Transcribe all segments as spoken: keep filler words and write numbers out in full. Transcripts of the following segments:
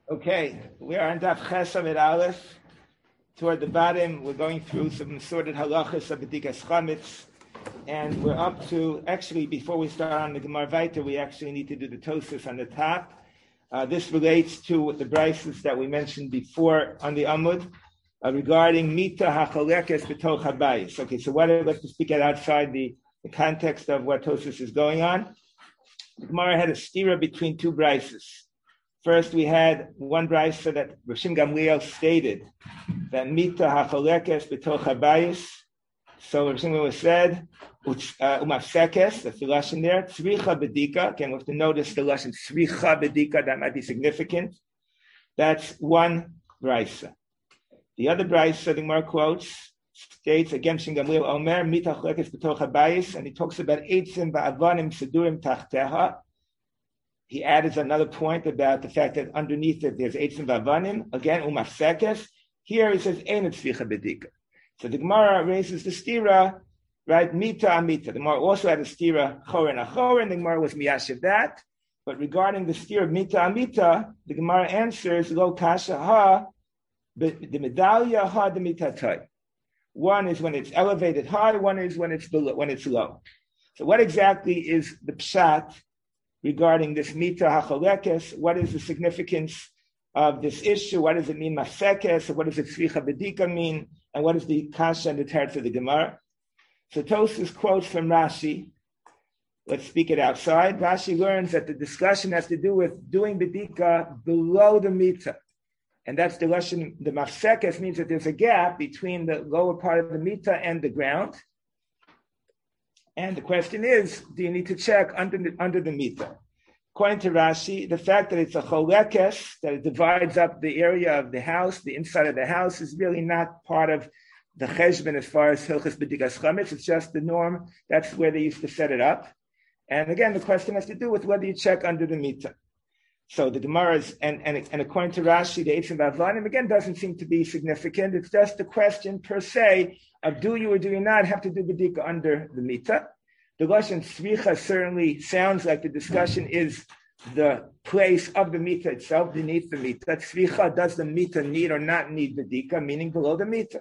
Okay, we are on Daf Ches Amid Aleph. Toward the bottom, we're going through some sorted halachas of B'dikas Chametz, and we're up to, actually, before we start on the Gemara Vayter, we actually need to do the Tosas on the top. Uh, this relates to the brises that we mentioned before on the Amud uh, regarding Mita HaCholekes B'toch HaBayis. Okay, so what, let's just speak it outside the, the context of what Tosas is going on. The Gemara had a stira between two brises. First, we had one brisa that Rav Shimon Gamliel stated that Mita HaCholekes B'toch HaBayis. So Rav Shimon said, Umafsekes, that's the lashon there, Tzricha B'dika. Again, we have to notice the lashon Tzricha B'dika, that might be significant. That's one brisa. The other brisa, the Gemara quotes, states, again, Shimon Gamliel Omer, Mita HaCholekes B'toch HaBayis, and he talks about Eitzim Ba'avanim Sedurim Tachteha. He added another point about the fact that underneath it there's Eitzim Vavanim, again, Umafsekes. Here he says, Ein Tzricha B'dika. So the Gemara raises the stira, right, Mita Amita. The Gemara also had a stira, Chorin Achorin. The Gemara was miyashiv that. But regarding the stira, Mita Amita, the Gemara answers, Lo Kasha Ha, the medallia Ha, the Mitatai. One is when it's elevated high, one is when it's below, when it's low. So what exactly is the pshat regarding this Mita HaCholekes? What is the significance of this issue? What does it mean, Masekes? What does it Tzricha B'dika mean? And what is the Kasha and the Teretz of the Gemara? So Tosfos quotes from Rashi. Let's speak it outside. Rashi learns that the discussion has to do with doing B'dika below the Mita. And that's the lashon, the Masekes means that there's a gap between the lower part of the Mita and the ground. And the question is, do you need to check under the, under the Mita? According to Rashi, the fact that it's a cholekes, that it divides up the area of the house, the inside of the house, is really not part of the cheshbon as far as Hilchos B'dikas Chametz. It's just the norm. That's where they used to set it up. And again, the question has to do with whether you check under the Mita. So the Gemara is, and, and, and according to Rashi, the Eitzim Vavanim, again, doesn't seem to be significant. It's just the question per se of do you or do you not have to do B'dika under the Mita. The lashon Tzricha certainly sounds like the discussion is the place of the Mita itself, beneath the Mita. Tzricha, does the Mita need or not need B'dika, meaning below the Mita?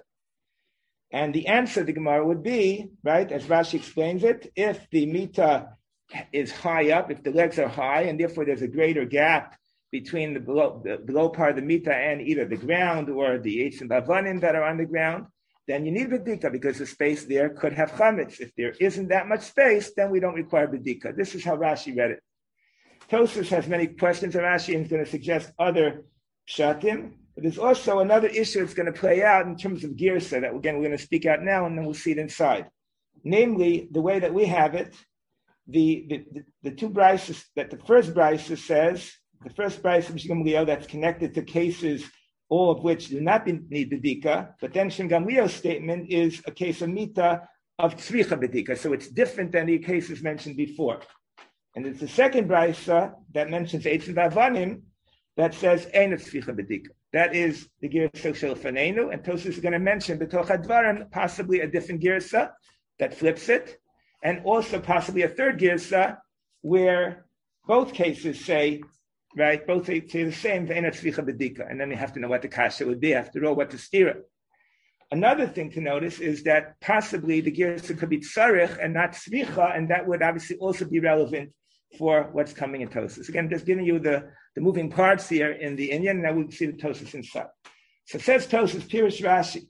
And the answer to the Gemara would be, right, as Rashi explains it, if the Mita is high up, if the legs are high, and therefore there's a greater gap between the below, the below part of the Mita and either the ground or the Eitzim Bavanim that are on the ground, then you need B'dika because the space there could have chametz. If there isn't that much space, then we don't require B'dika. This is how Rashi read it. Tosfos has many questions on Rashi and is going to suggest other pshatim. But there's also another issue that's going to play out in terms of girsa that, again, we're going to speak out now and then we'll see it inside. Namely, the way that we have it, the, the, the, the two brises, that the first brisa says, the first brisa of Shimon Gamliel that's connected to cases all of which do not need B'dika, but then Shimon Gamliel's statement is a case of Mita of Tzricha B'dika, so it's different than the cases mentioned before. And it's the second brisa that mentions Eitzim Vavanim that says Ein Tzricha B'dika. That is the Girsa Shel Fanenu, and Tosfos is going to mention B'toch HaDvarim possibly a different Girsa that flips it, and also possibly a third Girsa where both cases say, right, both say the same, and then you have to know what the kasha would be, after all, what the stira. Another thing to notice is that possibly the girsa could be tsarich and not tzricha, and that would obviously also be relevant for what's coming in Tosfos. Again, just giving you the, the moving parts here in the Inyan, and now we'll see the Tosfos inside. So it says Tosfos, Pirush Rashi,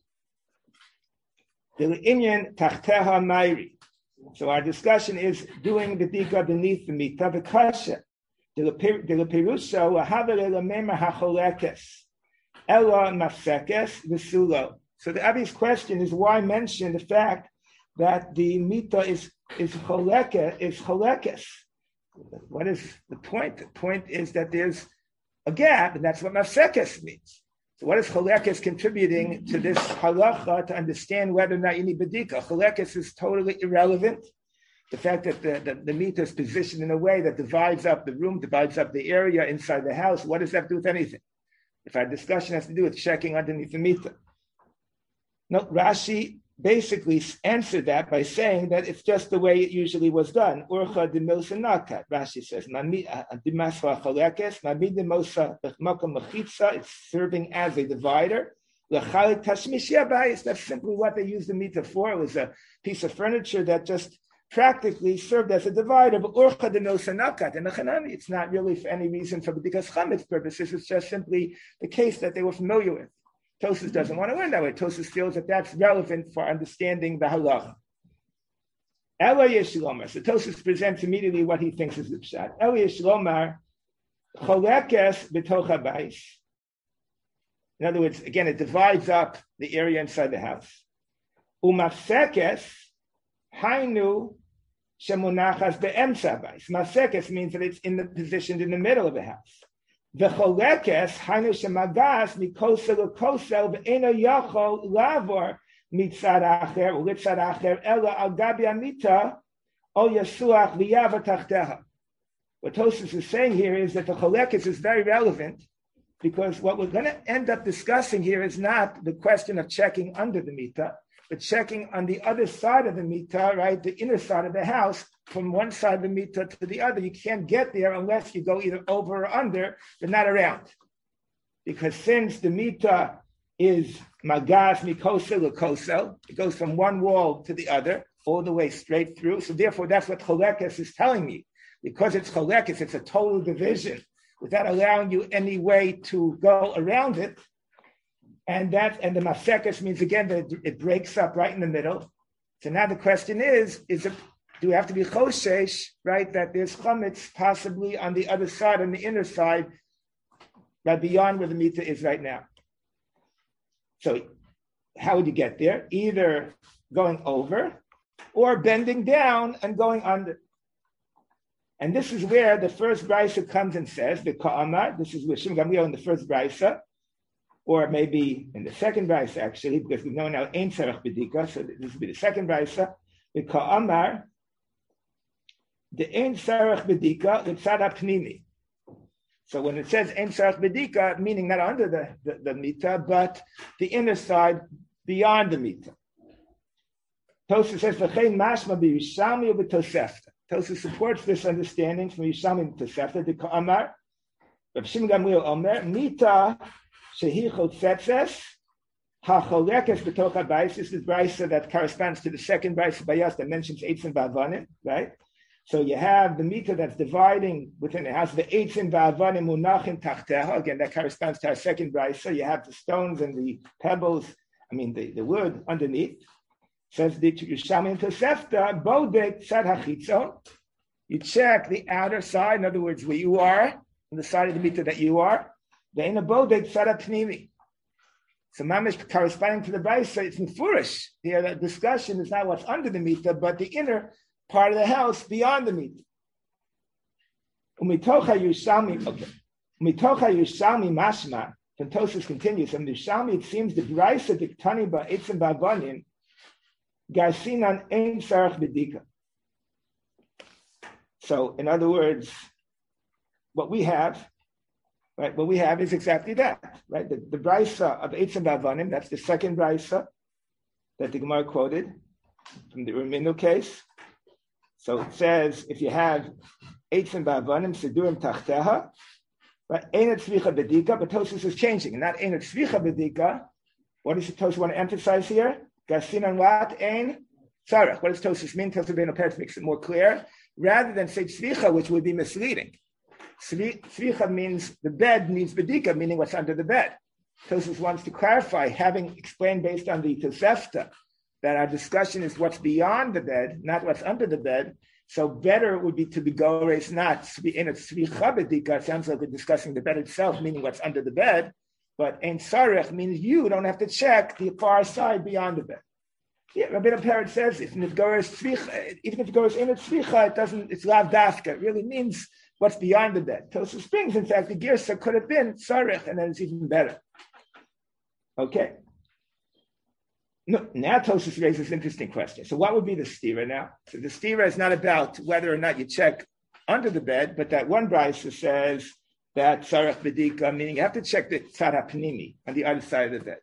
the Inyan tachteha mayri. So our discussion is doing the dika beneath the mita, the kasha. So the obvious question is why mention the fact that the mita is is cholekes is cholekes. What is the point? The point is that there's a gap, and that's what mafsekes means. So what is cholekes contributing to this halacha to understand whether or not you need bedika? Cholekes is totally irrelevant. The fact that the, the, the Mita is positioned in a way that divides up the room, divides up the area inside the house, what does that have to do with anything? If our discussion has to do with checking underneath the Mita. No, Rashi basically answered that by saying that it's just the way it usually was done. Urcha de milsa nakat. Rashi says, it's serving as a divider. That's simply what they used the mita for. It was a piece of furniture that just practically served as a divider. But urcha de milsa nakat. And it's not really for any reason for b'dikas chametz purposes. It's just simply the case that they were familiar with. Tosfos doesn't want to learn that way. Tosfos feels that that's relevant for understanding the halacha. Ela Yishlomar. So Tosfos presents immediately what he thinks is the pshat. Ela Yishlomar cholekes b'toch habayis. In other words, again, it divides up the area inside the house. Umafsekes hainu shemunachas be'emtza habayis. Mafsekes means that it's in the positioned in the middle of the house. The cholekes hainu shemagas mikosel ukosel ve'eno yachol lavor mitzad acher ulitzad acher ela al gabi amita o yasuach liyav tachteha. What Tosfos is saying here is that the cholekes is very relevant because what we're going to end up discussing here is not the question of checking under the mita, but checking on the other side of the mita, right, the inner side of the house, from one side of the mita to the other. You can't get there unless you go either over or under, but not around. Because since the mita is magas mikosel ukosel, it goes from one wall to the other, all the way straight through. So therefore, that's what cholekes is telling me. Because it's cholekes, it's a total division, without allowing you any way to go around it. And that, and the mafsekes means again that it, it breaks up right in the middle. So now the question is, is it, do we have to be choshesh, right, that there's chametz possibly on the other side, on the inner side, right beyond where the mita is right now? So how would you get there? Either going over or bending down and going under. And this is where the first brisa comes and says, the ka'amar, this is with Shim Gamliel in the first brisa, or maybe in the second brisa actually, because we know now ein tzarech b'dika, so this will be the second brisa, the ka'amar, the ein tzarech b'dika, the tzad pnimi. So when it says ein tzarech b'dika, meaning not under the, the, the mita, but the inner side beyond the mita. Tosfos says, v'chein mashma b'Yushalmi u'b'Tosefta. Tosfos supports this understanding from Yushalmi and Tosefta, the ka'amar, Rav Shimon Gamliel Omer, mita shehi chotzetzes, ha-cholekes b'toch habayis. This is brisa that corresponds to the second brisa bayas that mentions eitzim v'avanim, right? So you have the mita that's dividing within the house, the eitzim v'avanim munachim tachteha. Again, that corresponds to our second brisa. You have the stones and the pebbles, I mean the, the wood underneath. Says the Yushalmi and Tosefta, bodek tzad hachitzon. You check the outer side, in other words, where you are, on the side of the mita that you are. Ve'ena bodek tzad pnimi. So mamish corresponding to the brisa, it's mefurish. Here, the discussion is not what's under the mita, but the inner part of the house beyond the mita. Umitocha Yushalmi, okay. Umitocha Yushalmi mashma. Then Tosfos continues. From the Yushalmi, it seems the brisa diktani ba eitzim ba'avanim garsinan ein tzarech b'dika. So, in other words, what we have, right? What we have is exactly that, right? The, the brisa of eitzim ba'avanim, that's the second brisa that the Gemara quoted from the Urminu case. So it says, if you have eitzim ba'avanim sedurim tachteha, right? Ein tzvicha b'dika, but Tosfos is changing, and not ein tzvicha b'dika. What does Tosfos want to emphasize here? Garsinan what? Ein tzarech. What does Tosfos mean? Tosfos Bein Operet makes it more clear. Rather than say tzvicha, which would be misleading. Tzvicha means the bed needs bedika, meaning what's under the bed. Tosfos wants to clarify, having explained based on the Tosefta, that our discussion is what's beyond the bed, not what's under the bed. So better would be to be gores, not to be in a tzvicha bedika. It sounds like we're discussing the bed itself, meaning what's under the bed. But ein tzarech means you don't have to check the far side beyond the bed. Yeah, Rabbeinu Peretz says if it goes tzvicha, even if it goes in a tzvicha, it doesn't. It's lav dafka. It really means what's beyond the bed. Tosfos brings, in fact, the girsa could have been tzarech, and then it's even better. Okay. No, now Tosfos raises an interesting question. So what would be the stira now? So the stira is not about whether or not you check under the bed, but that one brisa says that tzarech b'dika, meaning you have to check the tzad hapnimi on the other side of the bed.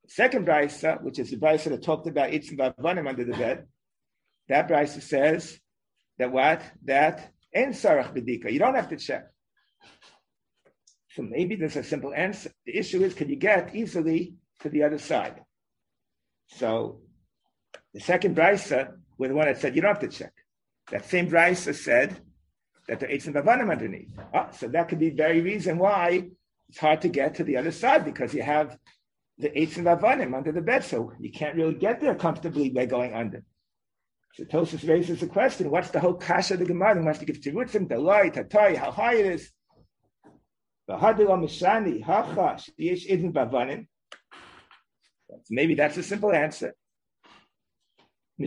Second brisa, which is the brisa that talked about Eitzim Vavanim under the bed, that brisa says that what? That Ein Sarach B'dika. You don't have to check. So maybe there's a simple answer. The issue is, can you get easily to the other side? So the second brisa was the one that said you don't have to check. That same brisa said that the Eitzim Vavanim underneath. Oh, so that could be the very reason why it's hard to get to the other side, because you have the Eitzim Vavanim under the bed, so you can't really get there comfortably by going under. So Tosfos raises the question: what's the whole kasha of the Gemara? Wants to give tirutzim, the light, hatay, how high it is. Maybe that's a simple answer. To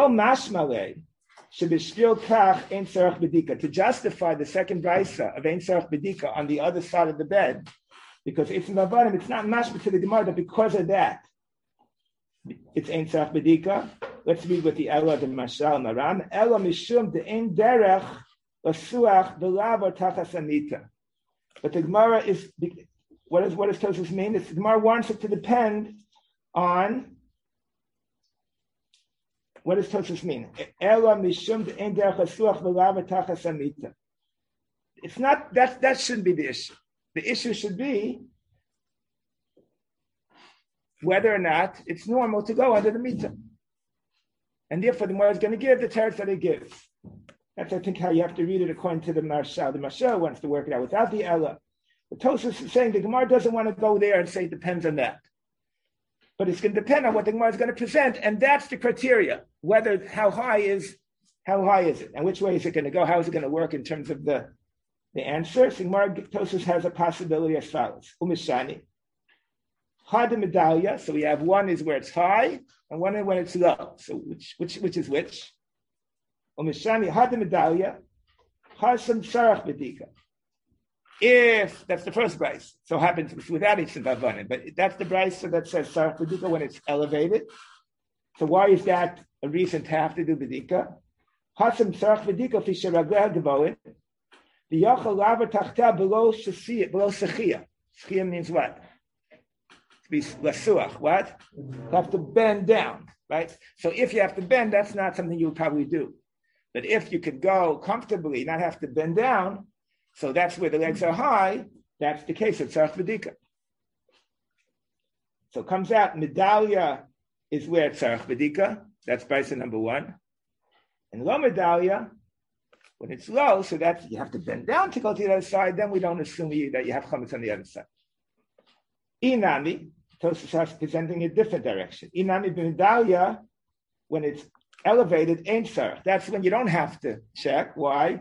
justify the second brisa of Ein Sarach B'dika on the other side of the bed, because it's Mavanim, it's not mashma to the Gemara that because of that it's Ein Sarach B'dika. Let's read with the Ella the Mashal Maram. Ella mishum de Ein Derech Lasuach B'lav Tachas Amita. But the Gemara is, what is what does Tosfos mean? It's, the Gemara wants it to depend on, what does Tosfos mean? It's not, that, that shouldn't be the issue. The issue should be whether or not it's normal to go under the mita. And therefore the Gemara is going to give the teretz that it gives. That's, I think, how you have to read it according to the Marshal. The Marshal wants to work it out without the Ella. The Tosfos is saying the Gemara doesn't want to go there and say it depends on that. But it's going to depend on what the Gemara is going to present, and that's the criteria. Whether, how high is, how high is it? And which way is it going to go? How is it going to work in terms of the, the answer? So Gemara Tosfos has a possibility as follows. Umishani. Had the medallia, so we have one is where it's high, and one is when it's low. So which which which is which? Umishani had the medallia, Hasam Sarach B'dika. If that's the first brisa, so happens without Eitzim Vavanim, but that's the brisa that says Sarach B'dika when it's elevated. So why is that a reason to have to do B'dika? Hasam Sarach B'dika fi sheragleh gavoin. The yachal lava tachta below shechia, below shechia. Shechia means what? To be lasuach. What? You have to bend down, right? So if you have to bend, that's not something you would probably do. But if you could go comfortably, not have to bend down, so that's where the legs are high, that's the case of Sarach B'dika. So it comes out, medallia is where it's Sarach B'dika. That's brisa number one. And low medallia, when it's low, so that's, you have to bend down to go to the other side, then we don't assume you, that you have chametz on the other side. Inami, Tosfos is presenting a different direction. Inami b'medallia, when it's elevated, ain't sarach. That's when you don't have to check. Why?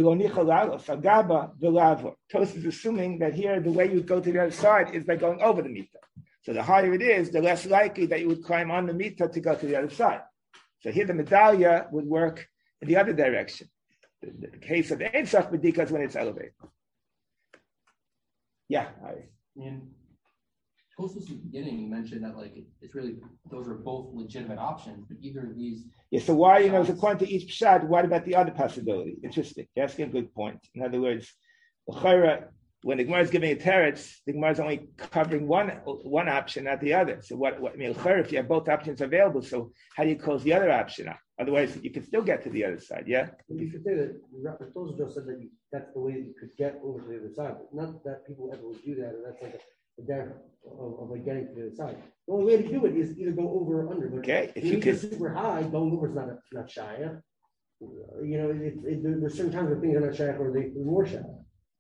Tosfos is assuming that here the way you go to the other side is by going over the mita. So the higher it is, the less likely that you would climb on the mita to go to the other side. So here the medallia would work in the other direction. The, the case of Ein Sarach B'dika is when it's elevated. Yeah. I mean, Tosfos in the beginning, you mentioned that like it's really those are both legitimate options, but either of these. Yeah. So why, you know, so according to each pshat, what about the other possibility? Interesting. You're asking a good point. In other words, when the Gemara is giving a teretz, the Gemara is only covering one one option, not the other. So what? what I mean, if you have both options available, so how do you close the other option out? Otherwise, you can still get to the other side. Yeah. You could say that Tosfos just said that you, that's the way you could get over to the other side. But not that people ever would do that, or that's like a Of, of like getting to the other side. The only way to do it is either go over or under. But okay, if you get super high, going over is not a, not shy. You know, it, it, there's certain times where things are not shy or they are more shy.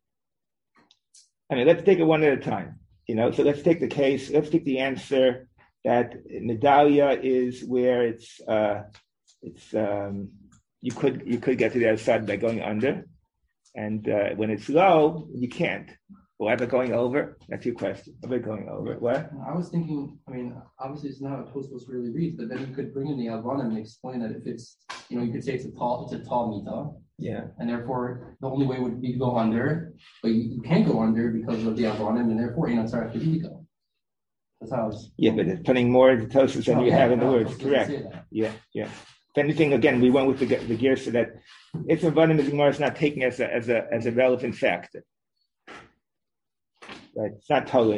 I mean, let's take it one at a time. You know, so let's take the case. Let's take the answer that medallia is where it's uh, it's um, you could you could get to the other side by going under, and uh, when it's low, you can't. Why about going over? That's your question. Why about going over? What? I was thinking, I mean, obviously it's not how Tosfos really reads, but then you could bring in the Avanim and explain that if it's, you know, you could say it's a tall, it's a tall mita. Yeah. And therefore, the only way would be to go under, but you, you can't go under because of the Avanim, and therefore, you're not Sarach B'dika. That's how I was. Yeah, but it's putting more into Tosfos than oh, you yeah, have in no, the words. Correct. Yeah, yeah. If anything, again, we went with the, the gear so that it's Avanim, the Gemara is not taking as a, as a, as a relevant factor. Right, it's not totally in that.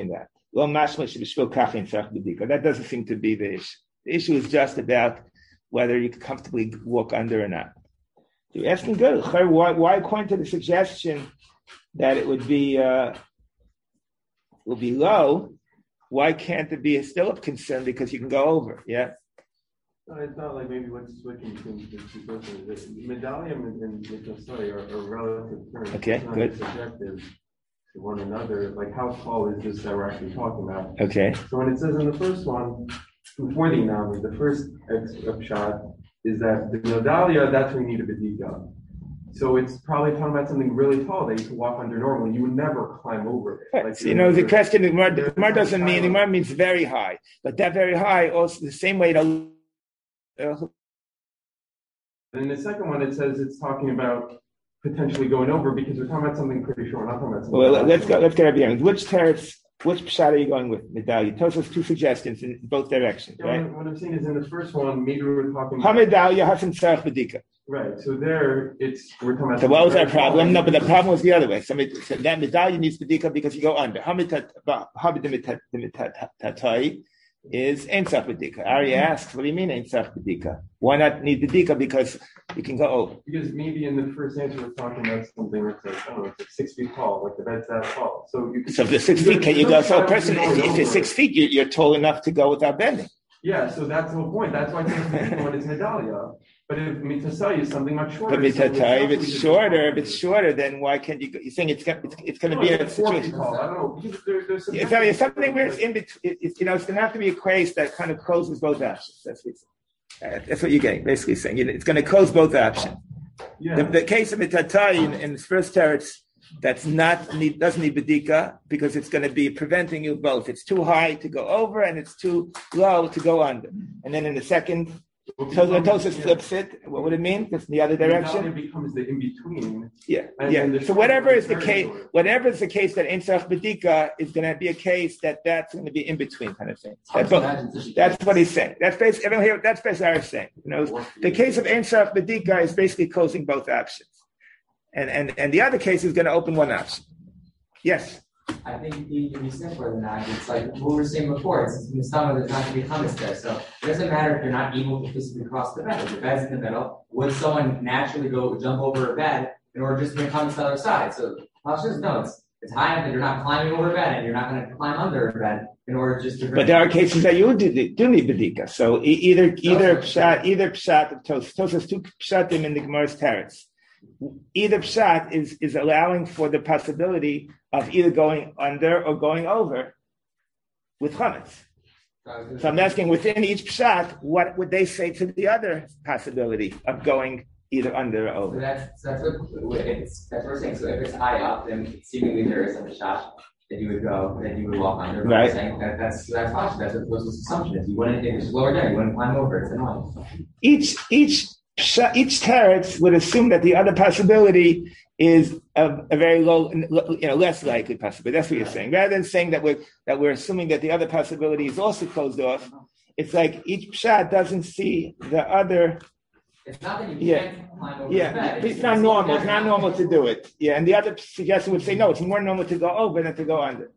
Lo mashma shebishvil kach ein tzarich b'dika. That doesn't seem to be the issue. The issue is just about whether you can comfortably walk under or not. You're asking good. Why, why according to the suggestion that it would be uh, will be low, why can't it be still of concern because you can go over? Yeah. No, it's not like maybe what's switching between the two persons. Medallion and Mitzvah are, are relative terms. Okay, it's not good. Subjective to one another. Like how tall is this that we're actually talking about? Okay. So when it says in the first one, before the analogy, the first shot is that the Nodalia, that's when you need a Bedika. So it's probably talking about something really tall that you could walk under normally. You would never climb over it. Like, so, you know, the question, the Gemara doesn't mean, the Gemara means very high. But that very high, also the same way to... Uh, and in the second one, it says it's talking about potentially going over because we're talking about something pretty short. We're not talking about something... Well, let's go, let's get our bearings. Which teretz, which pshat are you going with, Medallia? Tell us two suggestions in both directions, yeah, right? What, what I'm saying is in the first one, maybe we're talking about... Hamedallia hasn't tzarich b'dika. Right. So there, it's we're talking about. So what was our problem? No, but the problem was the other way. So, so that medallion needs bedika because you go under. Hamitat is ein tzarich bedika. Ari asks, what do you mean ein tzarich bedika? Why not need bedika because you can go over? Because maybe in the first answer we're talking about something that's like, I don't know, it's like six feet tall, like the bed's that tall. So you. Can, so if there's six feet, can you go? So a person, if, if you're six feet, you're, you're tall enough to go without bending. Yeah. So that's the whole point. That's why it's when it's medallia. But if mitzvah is something much shorter, but mitzvah, if it's shorter, if it's shorter, then why can't you? You're saying it's it's, it's going to be a situation. I don't know. Because there, there's some yeah, it's something where it's in between. It, it, you know, it's going to have to be a case that kind of closes both options. That's what, uh, that's what you're getting, basically saying. You know, it's going to close both options. Yeah. The, the case of mitzvah in, in the first teretz, that's not need, doesn't need bedika because it's going to be preventing you both. It's too high to go over and it's too low to go under. And then in the second. So the Tosfos flips it. What would it mean? It's in the other direction. It becomes the in between. Yeah, yeah. So whatever is the case, whatever is the case that ein tzarich bedika is going to be a case that that's going to be in between kind of thing. That's what, that's what he's saying. That's basically everyone here. That's basically what he's saying. You know, the case of ein tzarich bedika is basically closing both options, and and and the other case is going to open one option. Yes. I think it can be simpler than that. It's like what we were saying before. It's in the stomach, there's not going to be hummus there. So it doesn't matter if you're not able to physically cross the bed. If the bed's in the middle, would someone naturally go jump over a bed in order just to bring hummus to the other side? So just no, it's, it's high enough that you're not climbing over a bed and you're not going to climb under a bed in order just to bring. But there are cases that you do, do need bedika. So either either pshat, either pshat of Tos. Tos has two pshatim in the Gemara's teretz. Either pshat is, is allowing for the possibility of either going under or going over with chametz. So I'm asking within each pshat, what would they say to the other possibility of going either under or over? So that's, that's, what, it's, that's what we're saying. So if it's high up, then seemingly there is a pshat that you would go, that you would walk under. But right. We're saying that that's that's possible. That's what the assumption is. You wouldn't, if it's lower down, you wouldn't climb over. It's annoying. Each, each, each teretz would assume that the other possibility is a, a very low, you know, less likely possibility. That's what you're saying. Rather than saying that we're that we're assuming that the other possibility is also closed off, it's like each pshat doesn't see the other. It's not that you yeah, can't climb over yeah. the bed. It's, it's not normal. It's not normal to do it. Yeah, and the other suggestion would say no. It's more normal to go over than to go under.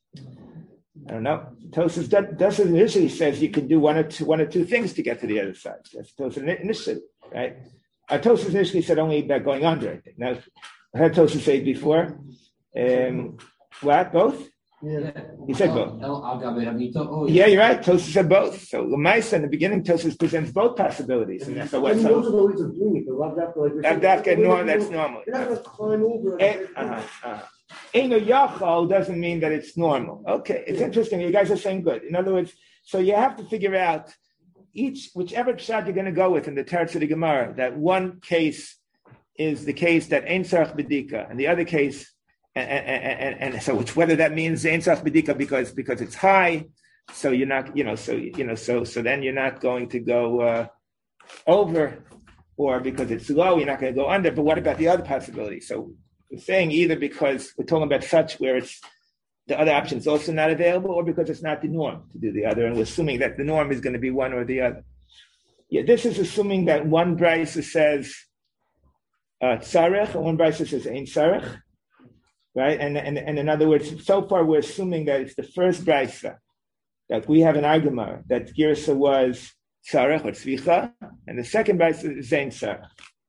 I don't know. Tosfos Tosfos initially says you can do one or two one or two things to get to the other side. That's Tosfos initially, right? Uh, Tosfos initially said only about going under, I think. Now, I heard Tosfos say it before. Um, what? Both? Yeah. He said both. Oh, yeah, you're right. Tosfos said both. So Lamaisa in the beginning, Tosfos presents both possibilities. And that's so what. And those are the ways of doing it. The lav dafka, like we're saying, Lav dafka, normal, you're that's normal. You're not going to climb over. Eh, uh-huh, uh-huh. Eino yachal doesn't mean that it's normal. Okay, it's interesting. You guys are saying good. In other words, so you have to figure out each, whichever pshat you're going to go with in the Teretz of the Gemara, that one case is the case that ein tzarich bedika, and the other case, and, and, and, and so it's whether that means ein tzarich bedika because because it's high, so you're not, you know, so you know, so so then you're not going to go uh, over, or because it's low, you're not going to go under. But what about the other possibility? So we're saying either because we're talking about such where it's the other option is also not available, or because it's not the norm to do the other, and we're assuming that the norm is going to be one or the other. Yeah, this is assuming that one brisa says uh, tzarech and one brisa says ein tzarech, right? And, and, and in other words, so far we're assuming that it's the first brisa that we have an argument that Girsa was Sarach or Tzvicha, and the second brisa is Zain Sarach.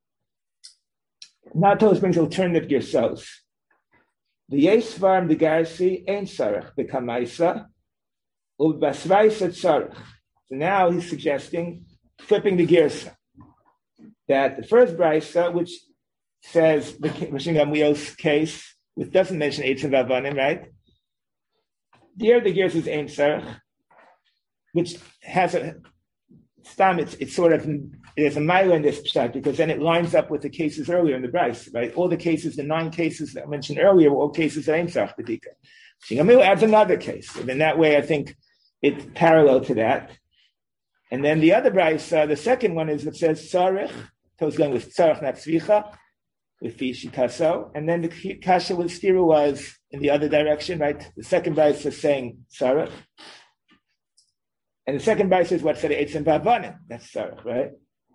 Now Tosh brings alternative Girsos. The Yesvarm, the Garsi, Ein Sarach, the Kamaisa, Ubasvaisa Sarach. So now he's suggesting flipping the Girsa. That the first brisa, which says the Rishon Gamliel's case, which doesn't mention Eitzav Avanim, right? There the Girsa is Ein Sarach, which has a stam, it's, it's sort of, there's a mile in this pshat, because then it lines up with the cases earlier in the Bryce, right? All the cases, the nine cases that I mentioned earlier, were all cases that ain't Sarach B'dika. Shingamil adds another case. And in that way, I think it's parallel to that. And then the other Bryce, uh, the second one is, it says Sarach, so it's going with Sarach, not Tzvicha, with Fishikaso. And then the Kasha with Stira was in the other direction, right? The second Bryce is saying Sarach. And the second Bryce is what said Eitzim Bavanim. That's Sarach, right?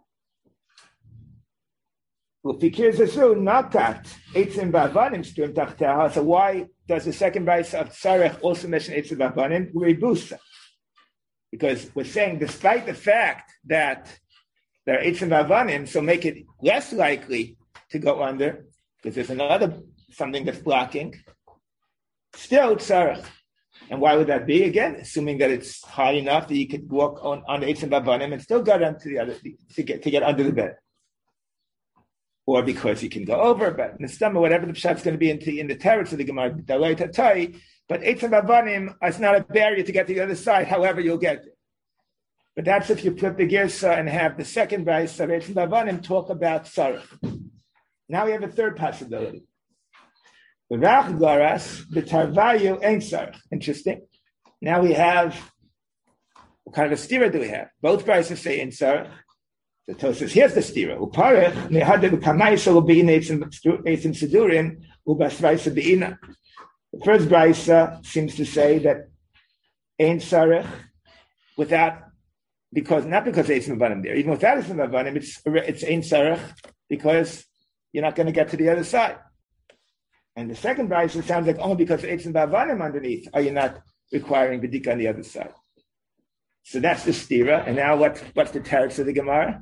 Well, Fikir Zazu, not that Eitzim Bavanim Sturim Tachteha. So why does the second Bryce of Sarach also mention Eitzim Bavanim? Rebusa. Because we're saying, despite the fact that there are Eitzim Bavanim, so make it less likely to go under, because there's another, something that's blocking, still Sarach. And why would that be? Again, assuming that it's high enough that you could walk on, on the Eitzim Bavanim and still get onto the other, to get, to get under the bed. Or because you can go over, but in the stomach, whatever the pshat's going to be into, in the terrace of the Gemara, but Eitzim Bavanim is not a barrier to get to the other side, however you'll get there. But that's if you flip the Girsa and have the second Bryce of Eitzim Bavanim talk about Sarach. Now we have a third possibility. The Rach Garas, the Tarvayu Ein Sarach. Interesting. Now we have, what kind of a stira do we have? Both Bryces say Ein Sarach. The Torah says, here's the stira. Uparech, mehadeh kamaisa will be in Eitzim Sidurim, ubasvaisa beina. The first Brysa seems to say that Ein Sarach, without, because, not because Eitzim Bavanim there, even without Eitzim Bavanim, it's, it's Ein Sarach, because you're not going to get to the other side. And the second Brysa sounds like only because Eitzim Bavanim underneath are you not requiring B'dika on the other side. So that's the stira. And now what, what's the teretz of the Gemara?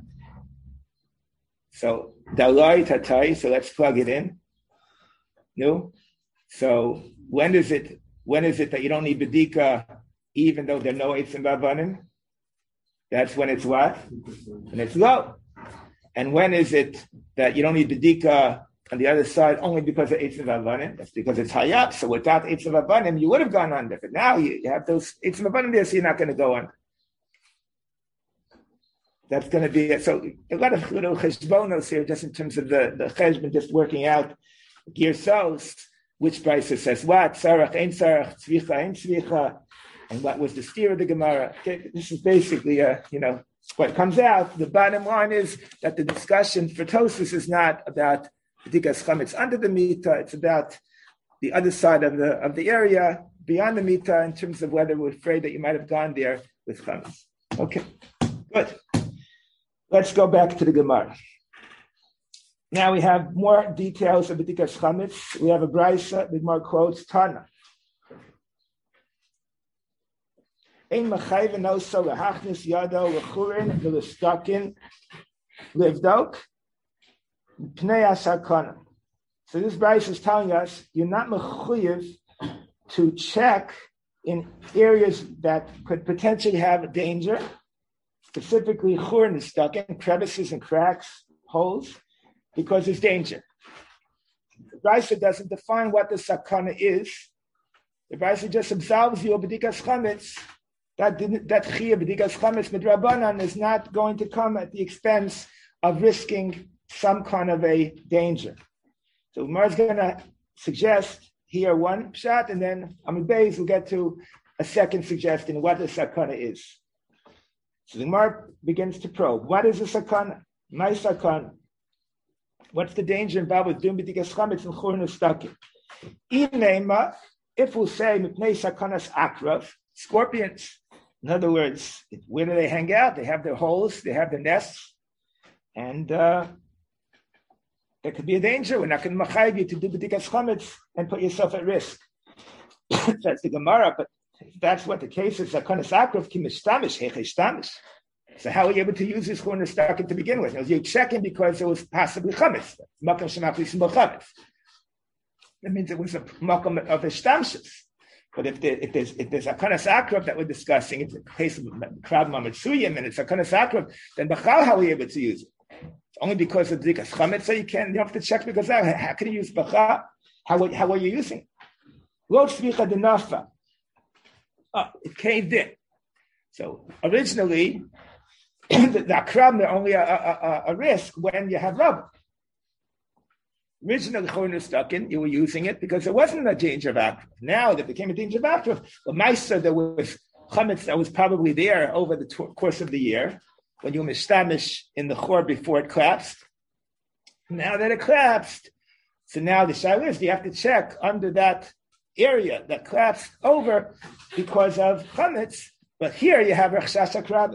So, Dalai Tatai, so let's plug it in. No? So, when is it, when is it that you don't need B'dika even though there are no Eitzim Bavanim? That's when it's what? When it's low. And when is it that you don't need B'dika on the other side only because of Eitzim Bavanim? That's because it's high up. So without Eitzim Bavanim, you would have gone under. But now you, you have those Eitzim Bavanim there, so you're not going to go under. That's going to be it. So a lot of little cheshbonos here, just in terms of the, the cheshbon, just working out Girsos, which Brisa says what, Sarach, Ein Sarach, Tzvicha, Ein Tzvicha, and what was the steer of the Gemara. Okay, this is basically, a, you know, what comes out. The bottom line is that the discussion for Tosfos is not about B'dikas Chametz under the Mita, it's about the other side of the of the area, beyond the Mita, in terms of whether we're afraid that you might have gone there with Chametz. Okay, good. Let's go back to the Gemara. Now we have more details of B'dikas Chametz. We have a Brisa, the Gemara quotes Tana. Ein machayv noso lehachnis yado lechurin v'lestakin livdok pnei asakana. So this Brisa is telling us you're not mechuyev to check in areas that could potentially have a danger, specifically churin is stuck in crevices and cracks, holes, because there's danger. The Brisa doesn't define what the sakana is. The Brisa just absolves you of b'dikas chametz. That that chiyah b'dikas chametz midrabanan is not going to come at the expense of risking some kind of a danger. So Gemara is going to suggest here one pshat, and then Amid Beis will get to a second suggestion what the sakana is. So the Gemara begins to probe. What is a sakana? My sakana. What's the danger involved with doing b'dikas chametz and churn ustakim? If we'll say mipnei sakanas akrav, scorpions. In other words, where do they hang out? They have their holes, they have their nests, and uh, there could be a danger. We're not going to machayiv you to do b'dikas chametz and put yourself at risk. That's the Gemara, but if that's what the case is, sakonas akrav ki mishtamish hecheshtamish. So how are you able to use this corner stocking to begin with? You're checking because it was possibly chametz. Makam shemachlisim b'chametz. That means it was a makam of ishtamshus. But if, there, if there's if there's a kanas akrav that we're discussing, it's a case of krab mamatsuyim, and it's a kanas akrav, then b'chal how are you able to use it? It's only because of dikas chametz, so you can't. You have to check because how, how can you use b'chal? How how are you using it? Lo tzvicha denafa. Oh, it caved in. So originally, the, the akrav are only a, a, a, a risk when you have rubber. Originally, Chorner stuck in, you were using it because there wasn't a danger of akrav. Now there became a danger of akrav. Well, Maisa, there was chametz that was probably there over the t- course of the year when you were mishtamish in the chor before it collapsed. Now that it collapsed, so now the shayla is you have to check under that area that collapsed over because of chametz. But here you have rechshash akrav.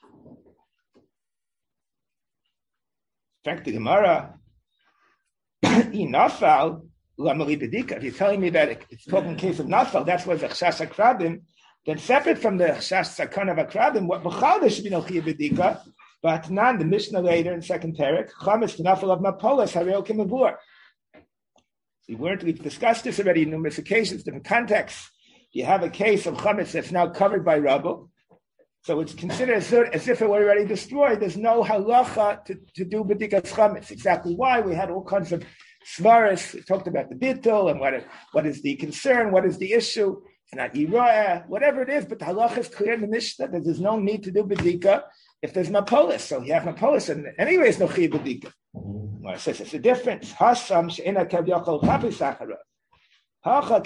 In fact, the Gemara. If you're telling me that it's talking in case of nafal, that's what chashash akrabim, then separate from the chashash sakon of akrabim, what b'chal there should be no chiyuv b'dika, but non the Mishnah later in second parak, chametz the nafal of mapolas hareo kimavur. We weren't. We've discussed this already in numerous occasions, different contexts. You have a case of chametz that's now covered by rubble, so it's considered as, as if it were already destroyed. There's no halacha to, to do b'dikas chametz. Exactly why we had all kinds of svaris. We talked about the bittul and what it, what is the concern, what is the issue. It's not yirah, whatever it is. But the halacha is clear in the Mishnah that there's no need to do b'dika if there's mapolis. So you have mapolis, and anyway, it's no chiyuv b'dika. Well, it says it's a difference. Hasam she'ena kev yachol chapis acharav. No, that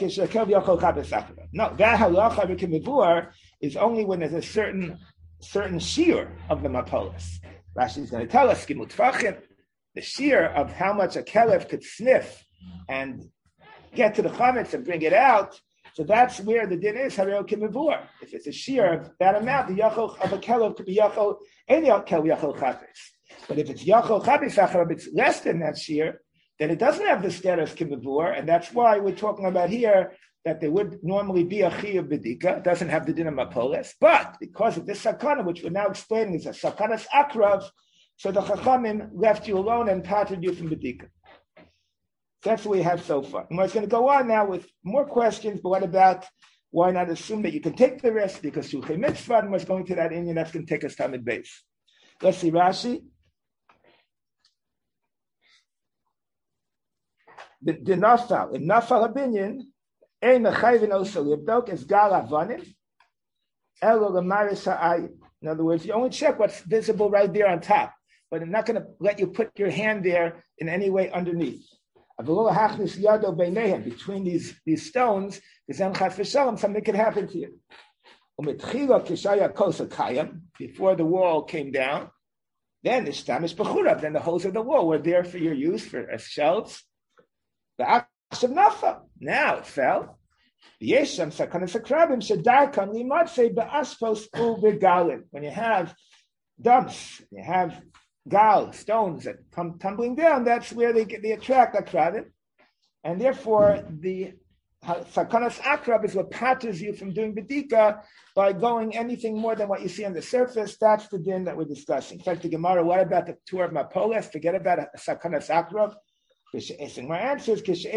halacha v'kemivur is only when there's a certain certain shear of the mapolis. Rashi is going to tell us gimut tfachim, the shear of how much a kelev could sniff and get to the chametz and bring it out. So that's where the din is hareo kemivur. If it's a shear of that amount, the yachol of a kelev could be yachol any kel yachol chapis. But if it's yachol chapis acharav, it's less than that shear, then it doesn't have the status kimavur, and that's why we're talking about here that there would normally be a chiyuv b'dika. It doesn't have the din of mapolis, but because of this sakana, which we're now explaining is a sakanas akrav, so the chachamim left you alone and parted you from b'dika. That's what we have so far. And we're going to go on now with more questions, but what about why not assume that you can take the risk because shulchay mitzvah, and we're going to that Indian, that's going to take us time at base. Let's see Rashi. The, the nafal, in nafal habinyan, ein mechayvin also libdok is gal avanim, elo lemaris ha'ayim. In other words, you only check what's visible right there on top, but I'm not going to let you put your hand there in any way underneath. Between these, these stones, something could happen to you. Before the wall came down, then the stamish b'churav, then the holes of the wall were there for your use, for as shelves. The ash of nafa. Now it fell. Yesham sakanas akrabim shedarkan limatzei be'aspos u'begalin. When you have dumps, you have gal stones that come tumbling down. That's where they get they attract akrabim, and therefore the sakanas akrab is what patters you from doing bedika by going anything more than what you see on the surface. That's the din that we're discussing. In fact, the Gemara. What about the tour of mapoles? Forget about a sakanas akrab. My answer is that's the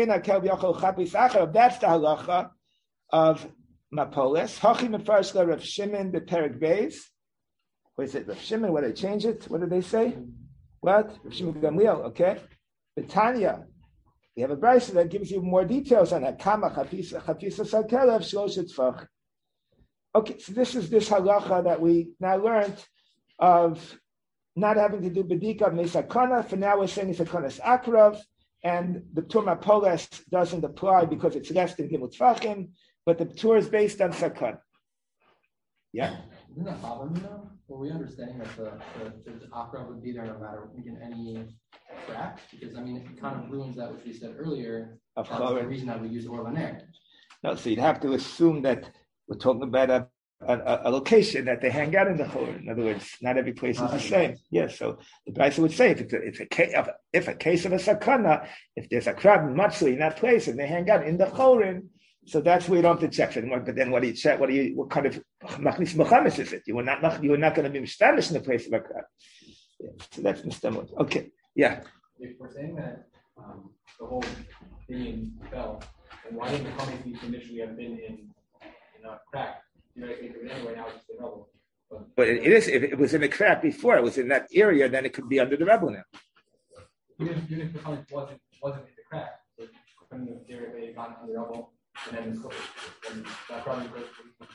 halacha of mapoles. Hachi mefarsh Rav Shimon the Perek Beis. What is it? Rav Shimon. What did they change it? What did they say? What? Rav Shimon Gamliel. Okay. Betanya. We have a brayso that gives you more details on that. Kama chafisa chafisa sakelev shloshet tfach. Okay. So this is this halacha that we now learned of not having to do bedika mesakana. For now, we're saying it's a kanas akrav. And the Tur Mapoles doesn't apply because it's less than Gimel Tfachim, but the Tur is based on Sakan. Yeah? Isn't that problem, you know? Were we understanding that the, the, the Akra would be there no matter in any crack? Because, I mean, it kind of ruins that which we said earlier. Of course. The reason that we use Orlaner. No, so you'd have to assume that we're talking about a a, a location that they hang out in the chor. In other words, not every place is the same. Yes, yeah, so the Brisa would say if it's a, it's a case of if a case of a sakana, if there's a crab matzli in that place and they hang out in the chorin, so that's where you don't have to check anymore. But then what do you check? What do you? What kind of machnis mechamis is it? You were not you were not going to be mistamish in the place of a crab. Yeah, so that's mistamish. Okay, yeah. If we're saying that um, the whole thing fell, then why didn't the chametz initially have been in in a crack? You know, if it was anyway, now it's just the rubble. But, but it, it is. If it was in a crack before, it was in that area, then it could be under the rubble now. Even if, even if the chametz wasn't wasn't in the crack, it couldn't have theoretically gone under the rubble, and then it's and that probably goes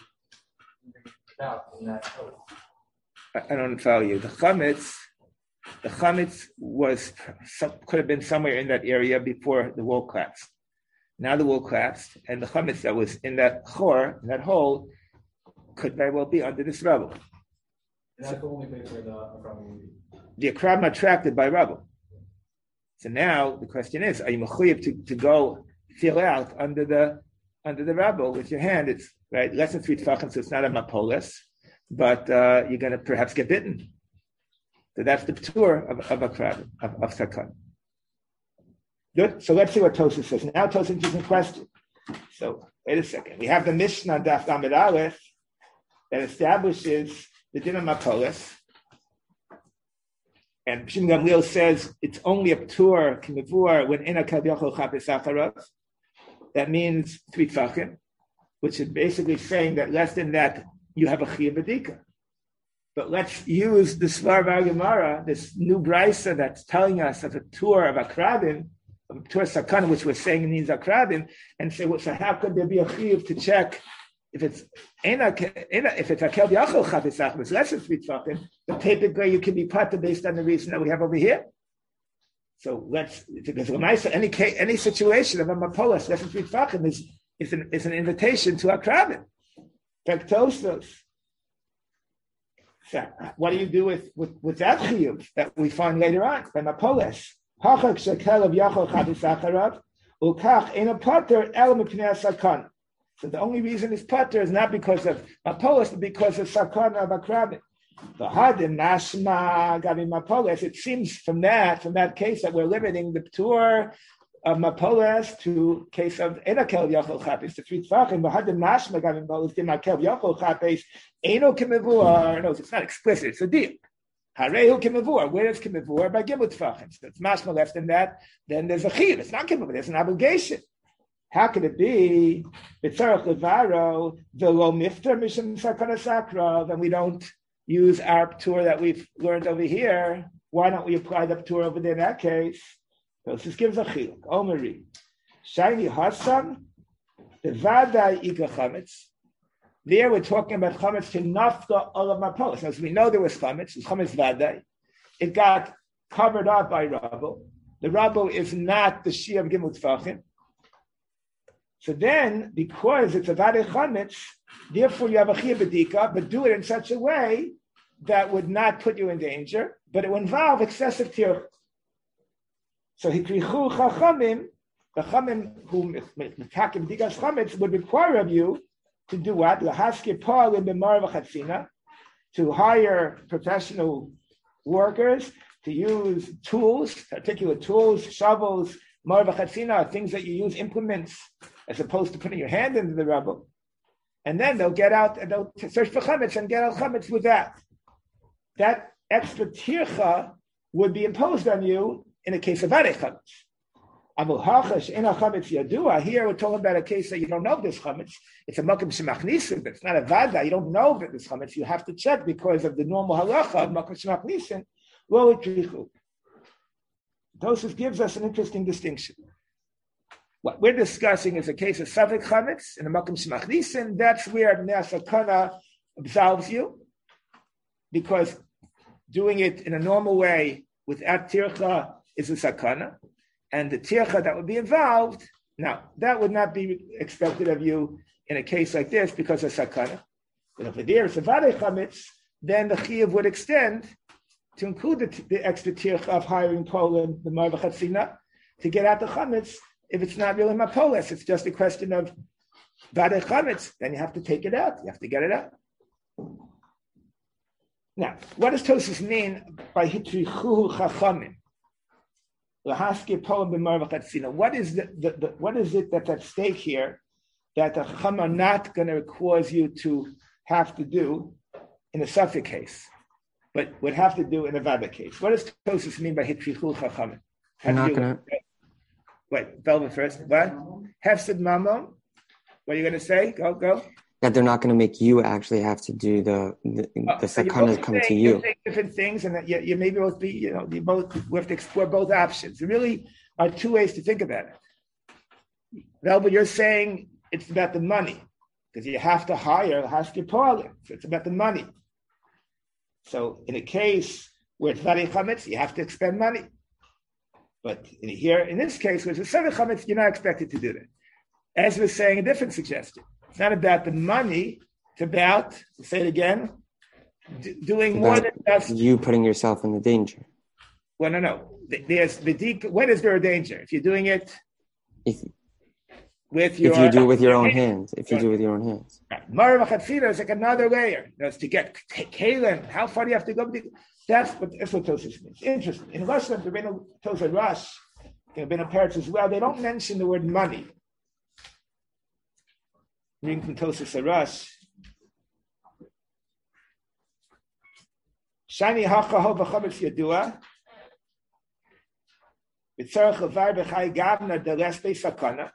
out in that code. I, I don't follow you. The chametz, the chametz was some, could have been somewhere in that area before the wall collapsed. Now the wall collapsed, and the chametz that was in that chor, in that hole, could very well be under this rubble. And that's the only place where the akrabim would be. The akrabim are attracted by rubble. So now the question is: are you mechuyev to, to go feel out under the under the rubble with your hand? It's right less than three tefachim, so it's not a mapolis, but uh, you're going to perhaps get bitten. So that's the p'tur of of akrabim of, of sakan. Good. So let's see what Tosafos says. Now Tosafos is a question. So wait a second. We have the Mishnah Daf Amid Aleph that establishes the din of mapolis. And Pshim Gamliel says it's only a p'tur k'mevur when ena kav yachol chapes acharav. That means three tefachim, which is basically saying that less than that you have a chiyuv b'dika. But let's use the Svar Gemara, this new brisa that's telling us of a tour of akrabim, of a tour sakana, which we're saying means akrabim, and say, well, so how could there be a chiyuv to check if it's ena, if it's akel yachol chapes acharav, less than three tefachim? But typically you can be pata based on the reason that we have over here. So let's, because any any situation of a mapolis less than three tefachim is is an is an invitation to akrabim. Pektosos. So what do you do with with, with that chiyuv that we find later on by mapolis? Hachak shekel of yachol chapes acharav ukach ena pater el mipnei sakan. So the only reason it's pater is not because of mapolis, but because of sakana of akrabim. The hadim nashma gabi mapolis. It seems from that, from that case, that we're limiting the p'tur of mapolis to case of enakel yachol chapes, the three tefachim. The hadim nashma gabi mapolis enakel yachol chapes eno kemevur. No, it's not explicit. It's a deal. Harehu kemevur. Where is kemevur? By gimel tefachim. So it's mashma less than that. Then there's a chiyuv. It's not kemevur. There's an obligation. How could it be? B'tzarach levaro v'lo mifter mishum sakana sakrav, and we don't use our p'tur that we've learned over here. Why don't we apply the p'tur over there in that case? So this gives a chiluk. Omeri, shiny hasam, the vadai ika chametz. There we're talking about chametz to nafka all of mapolis. As we know there was chametz, it's chametz vadai. It got covered up by rubble. The rubble is not the shia of gimel tefachim. So then, because it's a vadai chametz, therefore you have a chiyuv b'dika, but do it in such a way that would not put you in danger, but it would involve excessive tirch. So hikrichu chachamim, the chachamim who metakim b'dikas chametz would require of you to do what? Lahaskir pa'alim b'mar v'chatzina, to hire professional workers, to use tools, particular tools, shovels, mar v'chatzina, things that you use, implements, as opposed to putting your hand into the rubble. And then they'll get out and they'll search for chametz and get out chametz with that. That extra tircha would be imposed on you in a case of vadei chametz. Amul hachash ena chametz yadua. Here we're talking about a case that you don't know this chametz. It's a makom shemachnisin, but it's not a vada. You don't know that this chametz. You have to check because of the normal halacha of makom shemachnisin. Lo itrichu. Tosafos gives us an interesting distinction. What we're discussing is a case of savik chametz in a makom shemachnisin. That's where Sakana absolves you, because doing it in a normal way without tircha is a sakana, and the tircha that would be involved, now that would not be expected of you in a case like this because of sakana. But if there is a vadei chametz, then the chiyuv would extend to include the, the extra tircha of hiring Poland, the mar v'chatzina, to get out the chametz. If it's not really mapolis, it's just a question of vadei chametz, then you have to take it out. You have to get it out. Now, what does Tosfos mean by hitrichuhu chachamim? What is the, the, the what is it that's at stake here that the chacham are not going to cause you to have to do in a Suffolk case, but would have to do in a Vada case? What does Tosfos mean by hitrichuhu chachamim? You're not going to. Wait, Velvet first. What? Hefsid mamon. What are you going to say? Go, go. That they're not going to make you actually have to do the the, Oh, the so you're sakana both coming to saying- you. you're saying different things, and that you, you maybe both be, you know, you both we have to explore both options. There really are two ways to think about it. Well, but you're saying it's about the money because you have to hire Haskell Parlin, so it's about the money. So in a case where it's Vadi Chametz, you have to expend money. But in here, in this case, where it's a Seven Chametz, you're not expected to do that. As we're saying, a different suggestion. It's not about the money. It's about, say it again, d- doing It's more about than just. you putting yourself in the danger. Well, no, no. There's the de- when is there a danger? If you're doing it If with your. if you do it with your own hands, if you do it with your own hands. Marav Chatzira is like another layer. That's to get Kalen. How far do you have to go? That's what that's what Tosfos means. Interesting. In Russian, the Rebbeinu Tosfos Rush, there have been a parrots as well. They don't mention the word money. Reading from Tosfos Rush. Shani hachaho v'chametz yadua. B'tzarech levar b'chai gavna delespe sakana.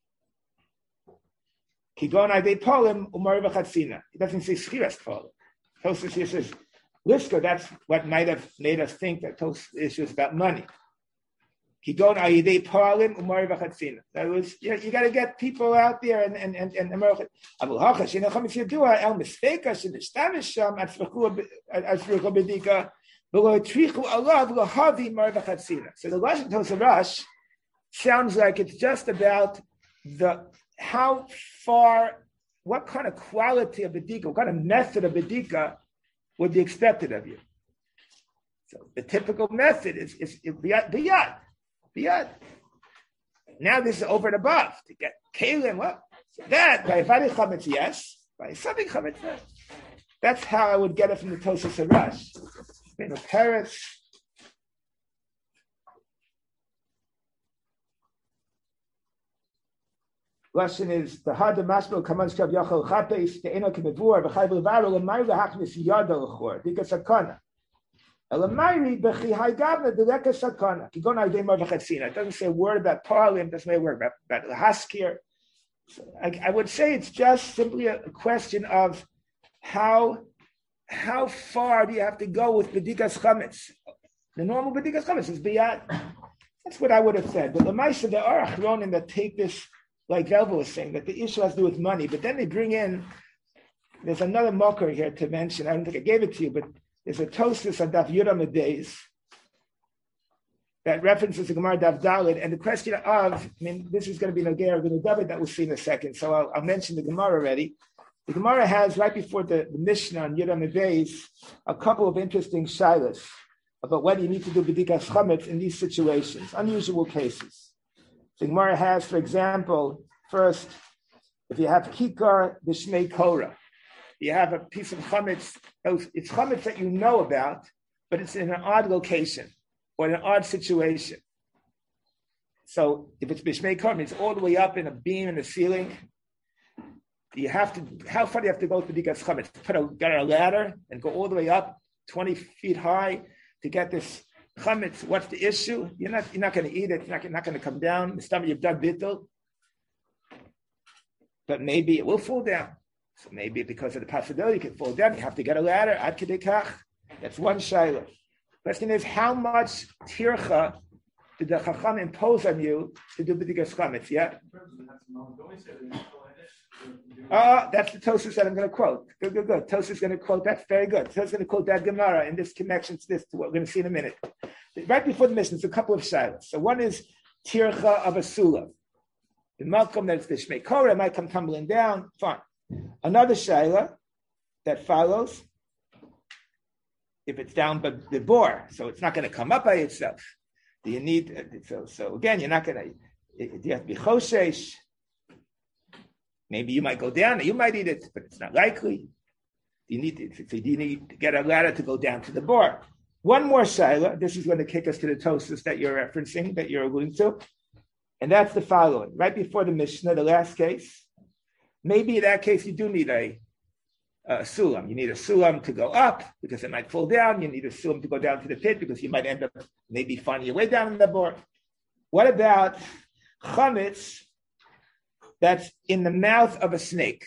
Kigon adei polim umar v'chatzina. He doesn't say schiras polim. Tosfos here says, Liska, that's what might have made us think that Tosfos issue is about money. Kigon ayidei polim umar v'chatzina. That was, you, you got to get people out there and and and and Abu Hacha shena chametz yadua el misteka shenishtavish sham atzvachu atzvachu bedika v'lo trichu alav lahavi mar v'chatzina. So the Lashon Tosfos Rush sounds like it's just about the how far, what kind of quality of bedika, what kind of method of bedika would be expected of you. So the typical method is is biyad biyad. Biyad. Now this is over and above to get kalim. Well, so that by vadi chametz, yes. By something chametz, no. That's how I would get it from the Tosfos Rush. In the Paris. Lesson is the hard mashmo kaman shkav yachol chapes the eno kemevur v'chayv levaru l'mayr lehachnis yada l'chor because sakana. Elamayri b'chi haygavna deleka sakana. Kigon aydei mar v'chatzina. It doesn't say a word about parlim. It doesn't say a word about about haskir. So I, I would say it's just simply a, a question of how how far do you have to go with bedikas chametz? The normal bedikas chametz is biyad. That's what I would have said. But the ma'aseh there are achronim that take this. Like Velva was saying, that the issue has to do with money, but then they bring in, there's another mocker here to mention, I don't think I gave it to you, but there's a Tosfos on Daf Yud Amud that references the Gemara Daf Dalet, and the question of, I mean, this is going to be Nogera V'Nudavid that we'll see in a second, so I'll, I'll mention the Gemara already. The Gemara has, right before the, the Mishnah on Yud Amud a couple of interesting shilas about what you need to do b'dikas chametz in these situations, unusual cases. The Gemara has, for example, first, if you have kikar b'shnei korah, you have a piece of chametz, it's chametz that you know about, but it's in an odd location or in an odd situation. So if it's b'shnei korah, it's all the way up in a beam in the ceiling. You have to, how far do you have to go to b'dikas chametz? Put a, get a ladder and go all the way up twenty feet high to get this chametz. What's the issue? You're not you're not going to eat it. You're not, you're not going to come down. The stomach you've done bittul, but maybe it will fall down. So maybe because of the possibility it can fall down, you have to get a ladder. Ad kedei kach. That's one shayla. Question is, how much tircha did the chacham impose on you to do b'dikas chametz? Yeah. Uh, that's the Tosfos that I'm going to quote. Good, good, good. Tosfos is going to quote. That's very good. Tosfos is going to quote that Gemara, and this connection to this, to what we're going to see in a minute. Right before the mission, it's a couple of shilas. So one is tircha of a sula. The malkum that's the shmei korah might come tumbling down. Fine. Another shayla that follows, if it's down but the bore, so it's not going to come up by itself. Do you need so? So again, you're not going to. You have to be choshesh. Maybe you might go down, you might eat it, but it's not likely. You need to, so you need to get a ladder to go down to the bar. One more shaila. This is going to kick us to the Tosfos that you're referencing, that you're alluding to. And that's the following. Right before the Mishnah, the last case, maybe in that case you do need a, a sulam. You need a sulam to go up because it might fall down. You need a sulam to go down to the pit because you might end up maybe finding your way down in the bar. What about chametz that's in the mouth of a snake?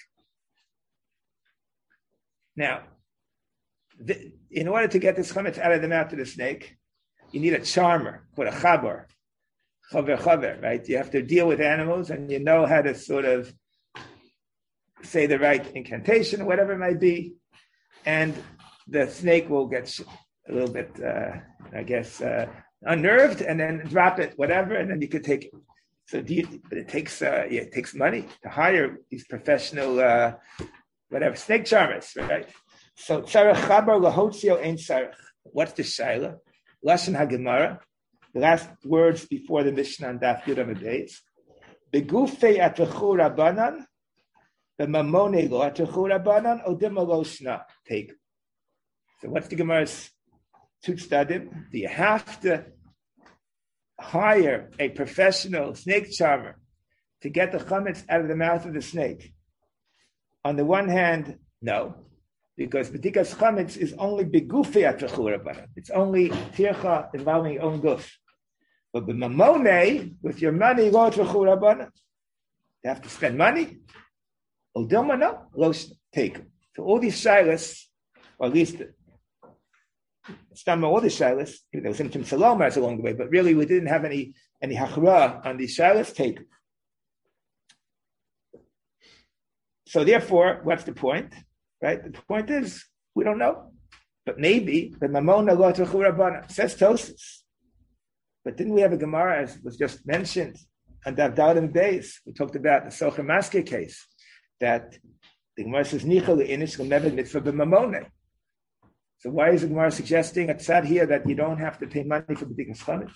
Now, the, in order to get this chametz out of the mouth of the snake, you need a charmer called a chaber. Chaver, chaver, right? You have to deal with animals and you know how to sort of say the right incantation, whatever it might be, and the snake will get a little bit, uh, I guess, uh, unnerved, and then drop it, whatever, and then you could take it. So, do you, but it takes, uh, yeah, it takes money to hire these professional, uh, whatever, snake charmers, right? So, tzarech chaber lahotzio ein tzarech. What's the shaila? Lashon haGemara. The last words before the Mishnah on Daf Yud Amud Beis. Begufei atrechu rabbanan, b'mamone lo atrechu rabbanan, odima lo shna. Take. So what's the Gemara's two tzadim? Do you have to hire a professional snake charmer to get the chametz out of the mouth of the snake? On the one hand, no, because b'dikas chametz is only begufei atrechu rabbanan. It's only tircha involving your own guf. But the mamone, with your money, lo atrechu rabbanan. You have to spend money. Odilma, no, lo take. So all these shilas, or at least it's not all the shilas. There was some salomas along the way, but really we didn't have any any hachra on these shilas. Take. So therefore, what's the point? Right? The point is we don't know, but maybe the mamona lo atrechu rabbanan says Tosfos. But didn't we have a Gemara, as was just mentioned, on Daf Dalim Beis? We talked about the Socher Maske case, that the Gemara says, Nicha le'inish l'mevet mitzvah b'mamone. So why is the Gemara suggesting at Tzad here that you don't have to pay money for b'dikas chametz?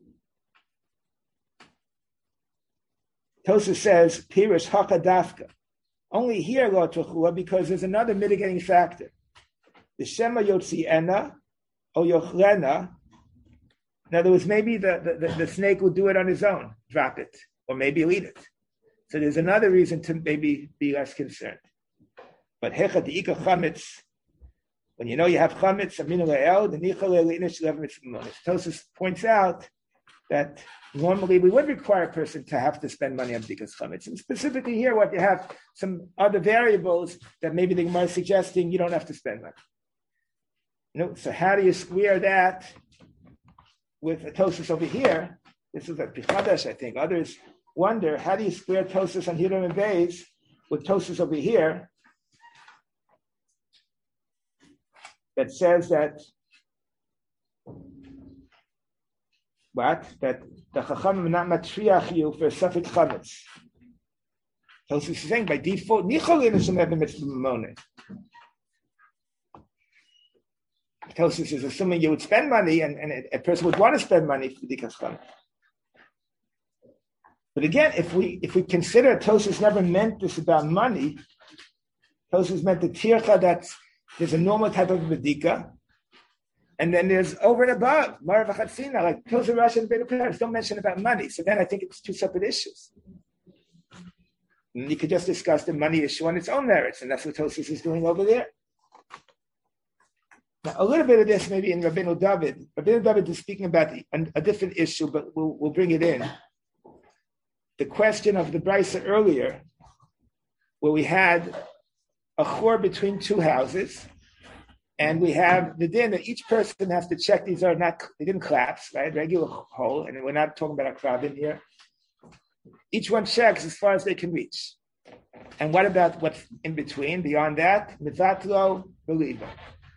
Tosfos says, Pirish hakadafka. Only here, lo tuchua, because there's another mitigating factor. The Shema yotzi'ena, o yochlena. In other words, maybe the, the, the snake will do it on his own, drop it, or maybe he'll eat it. So there's another reason to maybe be less concerned. But hecha de'ika chametz, when you know you have chametz, aminu le'el, the nicha le'inish le'v. Tosfos points out that normally we would require a person to have to spend money on b'dikas chametz. And specifically here, what you have some other variables that maybe the Gemara is suggesting you don't have to spend money. You know, so how do you square that with a Tosfos over here? This is a Pichadash, I think. Others wonder, how do you square Tosfos on Yud Amud Beis with Tosfos over here that says that what? That the Chachamim not matriach you for Safek Chametz. Tosfos is saying by default, Nichol Inishim Eben Mitzvah Mamoneh. Tosfos is assuming you would spend money, and, and a person would want to spend money for b'dikas chametz. But again, if we if we consider Tosfos never meant this about money, Tosfos meant the tircha that's there's a normal type of b'dika, and then there's over and above marav chatzina, like Tosfos Rashi and Beit Parents don't mention about money. So then I think it's two separate issues. And you could just discuss the money issue on its own merits, and that's what Tosfos is doing over there. Now, a little bit of this maybe in Rabbeinu David. Rabbeinu David is speaking about the, a, a different issue, but we'll, we'll bring it in. The question of the Brisa earlier, where we had a chor between two houses, and we have the din that each person has to check these are not, they didn't collapse, right? Regular hole, and we're not talking about a crowd in here. Each one checks as far as they can reach. And what about what's in between? Beyond that, mivatlo, believer.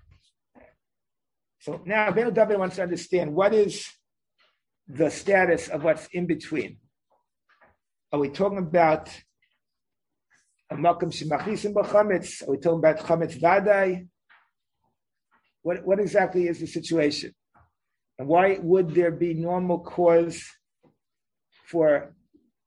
So now Rabbeinu David wants to understand what is the status of what's in between. Are we talking about a makom shemachnisim b'chametz? Are we talking about chametz vadai? What what exactly is the situation? And why would there be normal cause for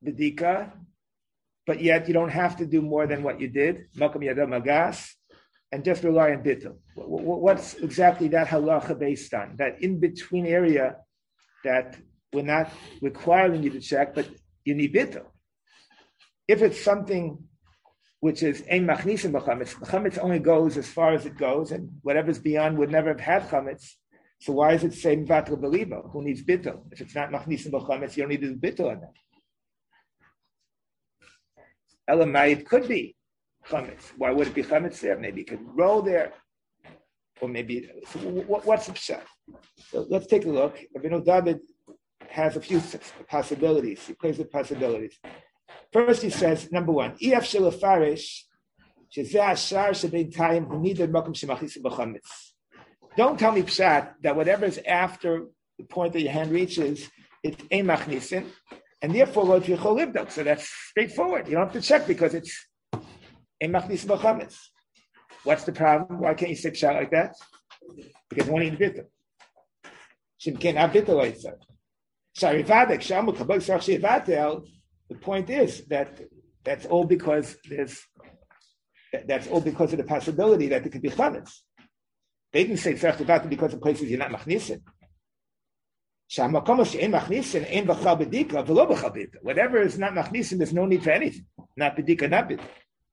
b'dika, but yet you don't have to do more than what you did? Makom yadam magas. and just rely on bittul. What's exactly that halacha based on? That in between area that we're not requiring you to check, but you need bittul. If it's something which is ein machnisim b'chametz, chametz only goes as far as it goes, and whatever's beyond would never have had chametz. So why is it saying vatl belibo? Who needs bittul? If it's not machnisim b'chametz, you don't need to do bittul on that. Elamai, it could be chametz. Why would it be chametz there? Maybe it could roll there, or maybe. So what, what's the pshat? So let's take a look. Rabbeinu David has a few possibilities. He plays with possibilities. First, he says, number one, Ef shelafarish shezeh ashar shebein tayim humidad makom shemachnisim b'chametz. Don't tell me pshat that whatever is after the point that your hand reaches, it's ein machnisin, and therefore lo tichol livdok. So that's straightforward. You don't have to check because it's ein machnisin b'chametz. What's the problem? Why can't you say pshat like that? Because one ain't bittul. Shimken abittul oitzer. Sharivadek shamu kabel sarach shivatel. The point is that that's all because there's that's all because of the possibility that there could be chametz. They didn't say tzarech levatel because of places you're not machnisin. Shamakom she'en machnisin ein b'chal bedika v'lo b'chal bita. Whatever is not machnisin, there's no need for anything. Not bedika, not bita.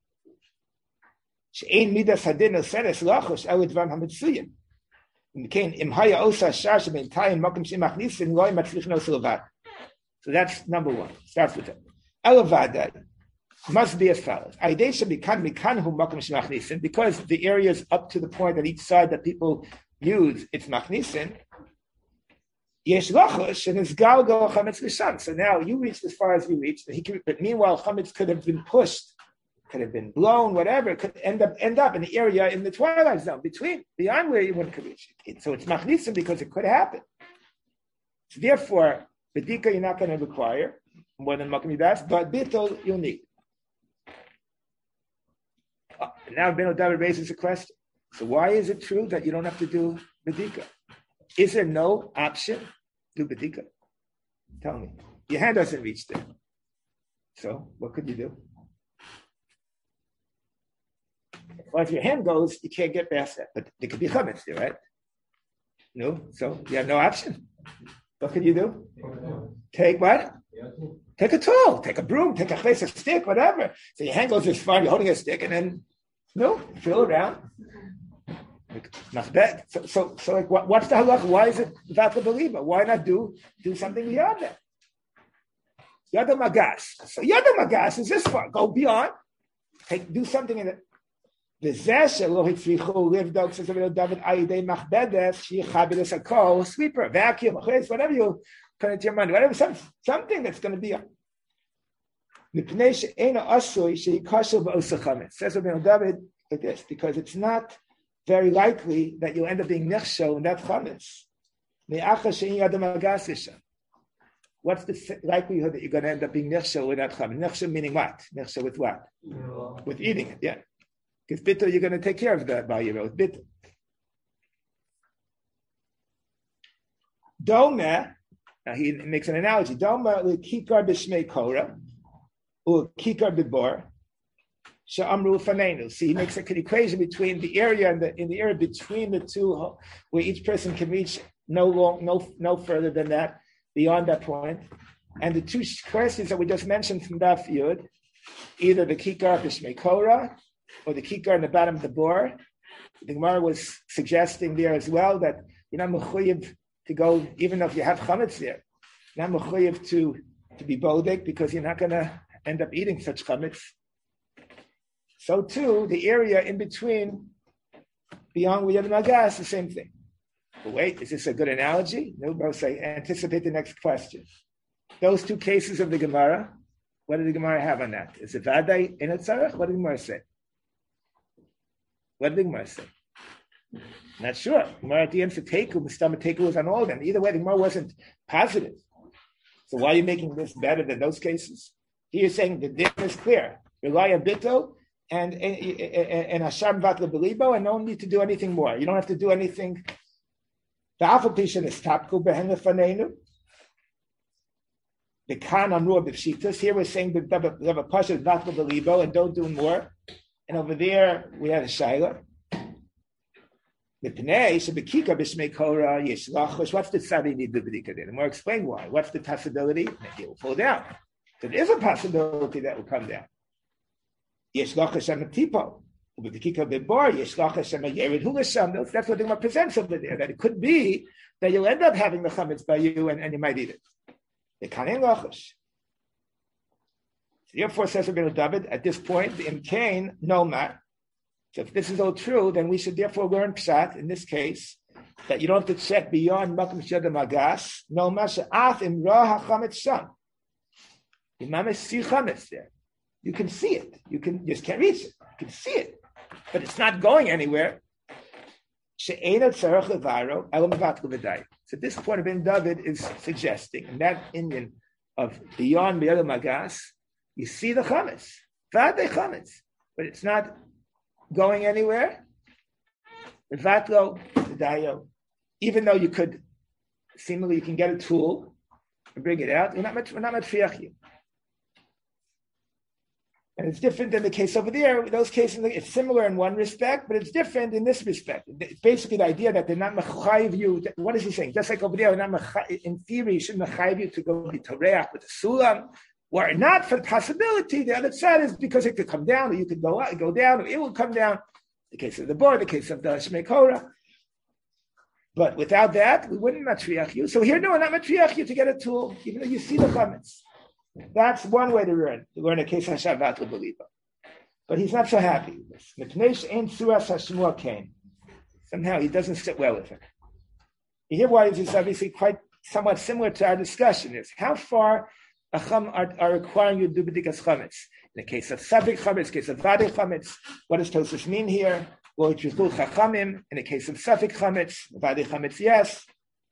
She'en midas hadin oseres lachos el dvarim hamitzuyim. Im im haya osa shar she'ben tayin makom she'en machnisin loy matzlich no levatel. So that's number one. Starts with that. Elavada must be as follows. Because the areas up to the point on each side that people use, it's machnisin. Yesh lachosh and it's galgal chametz l'sham. So now you reached as far as you reached. He could, but meanwhile, chametz could have been pushed, could have been blown, whatever. It could end up end up in the area in the twilight zone between, beyond where you wouldn't could reach it. So it's machnisin because it could happen. So therefore, bedika you're not going to require more than makom midas, but bittul you'll need. Uh, now Ben David raises a question. So why is it true that you don't have to do bedika? Is there no option to do bedika? Tell me. Your hand doesn't reach there. So what could you do? Well, if your hand goes, you can't get past that. But there could be chametz there, right? No? So you have no option. What could you do? Take what? Take a tool, take a broom, take a face, a stick, whatever. So your hand goes this far, you're holding a stick, and then, no, feel around. Not bad. So, so, so like, what, what's the halach? Why is it vatl beliba? Why not do do something beyond that? Yada magas. So yada magas is this far. Go beyond. Take, do something in it. The zesha lo hitzrichu live dog says David ayidei machbedes sheyichabed a kol sweeper vacuum whatever you put into your mind, whatever some, something that's going to be. Says Rabbeinu David like this, because it's not very likely that you'll end up being nechshel in that chametz. What's the likelihood that you're going to end up being nechshel with that chametz? Nechshel meaning what? Nechshel with what? No. With eating it, yeah. Because bittul, you're going to take care of that by your oath. Bittul. Doma, now he makes an analogy. Doma l'kikar b'shmei korah, or kikar b'bor, she'amru fanenu. See, he makes an equation between the area and the in the area between the two, where each person can reach no long, no no further than that, beyond that point. And the two questions that we just mentioned from Daf Yud, either the kikar b'shmei korah, or the kikar in the bottom of the bor. The Gemara was suggesting there as well that you're not mechuyev to go, even if you have chametz there, you're not mechuyev to, to be bodek because you're not going to end up eating such chametz. So too, the area in between, beyond where you have the magas, the same thing. But wait, is this a good analogy? No, bro, say, anticipate the next question. Those two cases of the Gemara, what did the Gemara have on that? Is it vaday in a tzarech? What did the Gemara say? What did the Gemara say? Not sure. Gemara at the end said teku, mistama teku was on all of them. Either way, the Gemara wasn't positive. So why are you making this better than those cases? Here you're saying the din is clear. Rely on bittul and and hasham vatla belibo, and no need to do anything more. You don't have to do anything. The alpha pishan is tapku behen lefanenu. The kan amru b'pshitas. Here we're saying the the pasha vatla belibo and don't do more. And over there we had a shaila. What's the tzadi need the b'dika then? And we'll explain why. What's the possibility? Maybe it will fall down. So there is a possibility that will come down. Yesh lachas tipo. That's what the Gemara presents over there. That it could be that you'll end up having the chametz by you, and, and you might eat it. The kanin lachas. Therefore, says Rabbeinu David, at this point, the imkain no mat. So if this is all true, then we should therefore learn pshat in this case that you don't have to check beyond makom shada magas. No masha af imra hachametz sham. You mamish see chametz there. You can see it. You can you just can't reach it. You can see it, but it's not going anywhere. So at this point, Rabbeinu David is suggesting in that Indian of beyond the other magas, you see the chametz, vade chametz, but it's not going anywhere. Vatlo, dayo, even though you could seemingly you can get a tool and bring it out, we're not we're not matriach you. And it's different than the case over there. In those cases, it's similar in one respect, but it's different in this respect. It's basically the idea that they're not mechayiv you. What is he saying? Just like over there, they're not mechayiv, in theory, you shouldn't mechayiv you to go be toreach with the sulam. Were it not for the possibility, the other side is because it could come down, or you could go out, go down, or it will come down. The case of the board, the case of the Shmei Korah. But without that, we wouldn't matriach you. So here, no, we're not matriach you to get a tool, even though you see the chametz. That's one way to learn, to learn a case of Hashavat L'Beliba. But he's not so happy with this. Somehow he doesn't sit well with it. You hear why this is obviously quite somewhat similar to our discussion is how far Acham are, are requiring you to do b'dikas chametz. In the case of Savik chametz, in the case of Vade chametz, what does Tosfos mean here? Well, it's Yichul Chachamim. In the case of Savik chametz, Vade chametz, yes.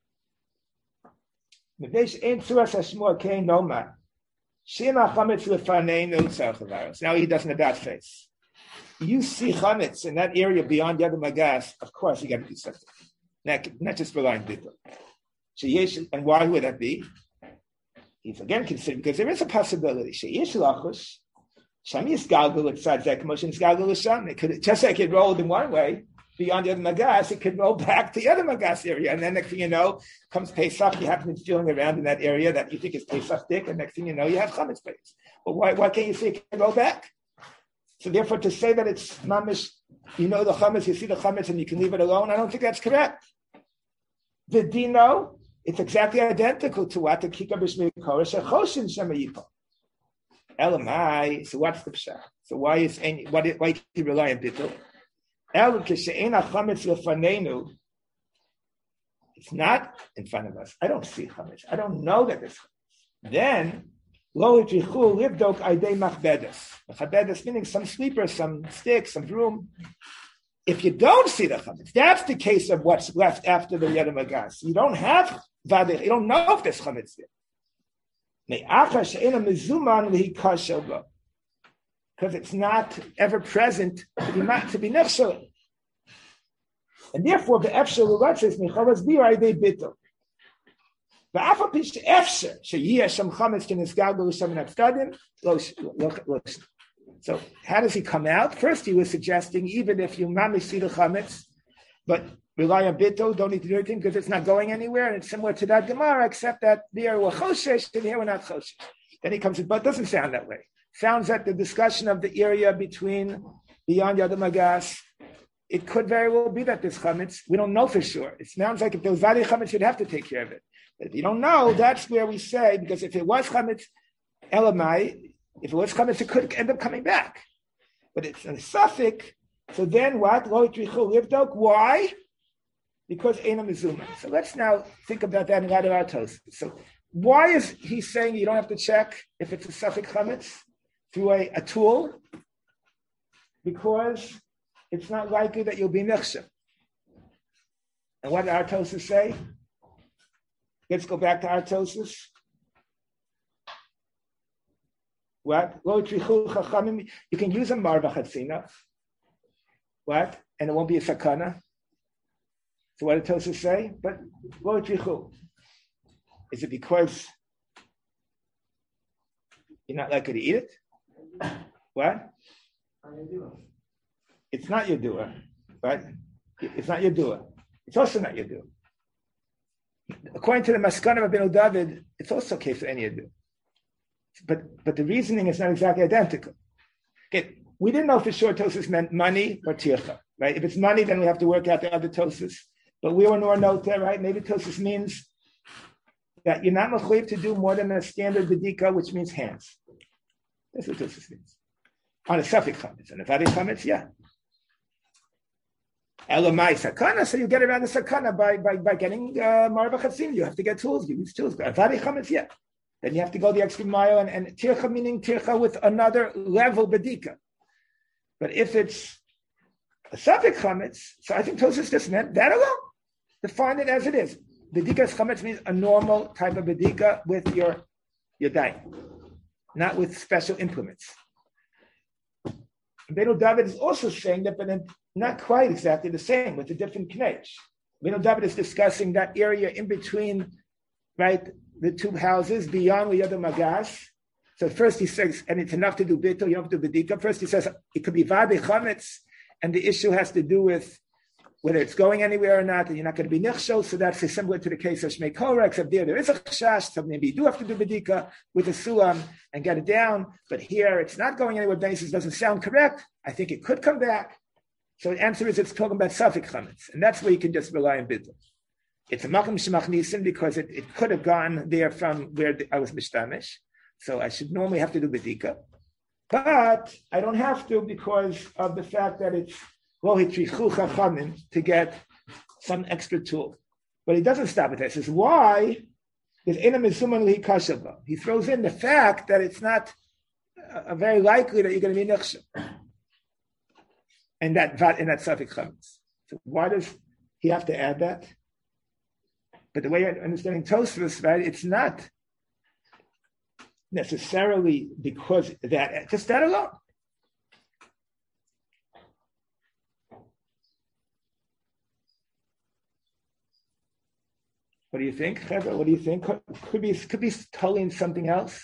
Now he doesn't about face. You see chametz in that area beyond the other magas, of course you got to do something. Not, not just relying on people. And why would that be? He's again considered because there is a possibility. Sheyish lachus, shami is galgal outside that commotion is galgal sham. It could just like it rolled in one way beyond the other magas, it could roll back to the other magas area, and then next thing you know, comes Pesach. You happen to be feeling around in that area that you think is Pesach dick, and next thing you know, you have chametz place. Well, why why can't you say it can roll back? So therefore, to say that it's mamish, you know the chametz, you see the chametz, and you can leave it alone, I don't think that's correct. The dino. It's exactly identical to what the Kika B'Shmei Korah Shechoshin Shemayipol. Elamai. So what's the pshat? So why is any? Why why can you rely on bittul? El Kishein Chametz Lefanenu. It's not in front of us. I don't see chametz. I don't know that it's chametz. Then lo yichichu livdok aidei machbedes. Machbedes meaning some sleepers, some sticks, some broom. If you don't see the chametz, that's the case of what's left after the Yad Magas. You don't have vadeh. You don't know if there's chametz there. Because it's not ever present to be to be nefshel. And therefore, the efshel l'ratzes mechalas biyar aydei bittul. The afal pish efshel sheyeh sham chametz kenisgalgal l'sham naftadim lo lo. So how does he come out? First, he was suggesting even if you mamish see the chametz, but rely on bittul, don't need to do anything because it's not going anywhere, and it's similar to that Gemara, except that there were choshesh and here we're not choshesh. Then he comes in, but it doesn't sound that way. Sounds like the discussion of the area between beyond Yad Magas. It could very well be that there's chametz. We don't know for sure. It sounds like if there was vadi chametz, you'd have to take care of it. But if you don't know, that's where we say, because if it was chametz, elamai, if it was chametz, it could end up coming back. But it's a suffix. So then what? Lo yitrichu livdok. Why? Because Eina Mizuma. So let's now think about that in light of our toast. So why is he saying you don't have to check if it's a suffix chametz through a, a tool? Because it's not likely that you'll be nechshem. And what did Artosis say? Let's go back to Artosis. What? You can use a marva chatzina. What? And it won't be a sakana. So what did Tosus say? But lo trichu. Is it because you're not likely to eat it? What? It's not your doer, right? It's not Yadua. It's also not Yadua. According to the Maskana of Rabbeinu David, it's also a case of any Yadua. But but the reasoning is not exactly identical. Okay, we didn't know for sure Tosas meant money or tircha, right? If it's money, then we have to work out the other Tosas. But we were nor nota, right? Maybe Tosas means that you're not mechuyev to do more than a standard bedika, which means hands. That's what Tosas means. On a suffix chametz, and a vadi chametz, yeah. Elamai sakana, so you get around the sakana by by by getting uh, marva chatzim. You have to get tools. You use tools. A vadi chametz, yeah. Then you have to go the extra mile, and, and tircha meaning tircha with another level bedika. But if it's a suffix chametz, so I think Tosas just meant that alone. Define it as it is. Bedikas chametz means a normal type of bedika with your your dye, not with special implements. Rabbeinu David is also saying that, but not quite exactly the same, with a different knech. Rabbeinu David is discussing that area in between, right, the two houses beyond the other magas. So first he says, and it's enough to do bittul, you don't have to do bedika. First he says it could be vadi chametz, and the issue has to do with whether it's going anywhere or not, and you're not going to be nichshol. So that's similar to the case of Shmei Korah, except there there is a chash, so maybe you do have to do bedika with a sulam and get it down. But here it's not going anywhere. Basis doesn't sound correct. I think it could come back. So the answer is it's talking about suffix chametz, and that's where you can just rely on bittul. It's a makom shemach nisim because it, it could have gone there from where the, I was mishtamish. So I should normally have to do bedika, but I don't have to because of the fact that it's to get some extra tool. But he doesn't stop at that. He says, why? He throws in the fact that it's not uh, very likely that you're going to be nechshav. And that in that suffix chametz. So why does he have to add that? But the way I'm understanding Tosfos, right, it's not necessarily because that, just that alone. What do you think, Cheva? What do you think? Could be could be telling something else.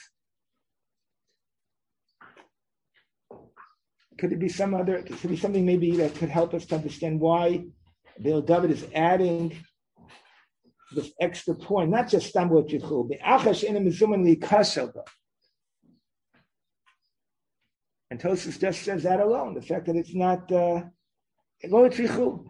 Could it be some other? Could it be something maybe that could help us to understand why Bill David is adding this extra point, not just stumble at yichul, but achash ina mizuman likashelba. And Tosfos just says that alone. The fact that it's not uh, lo yichul.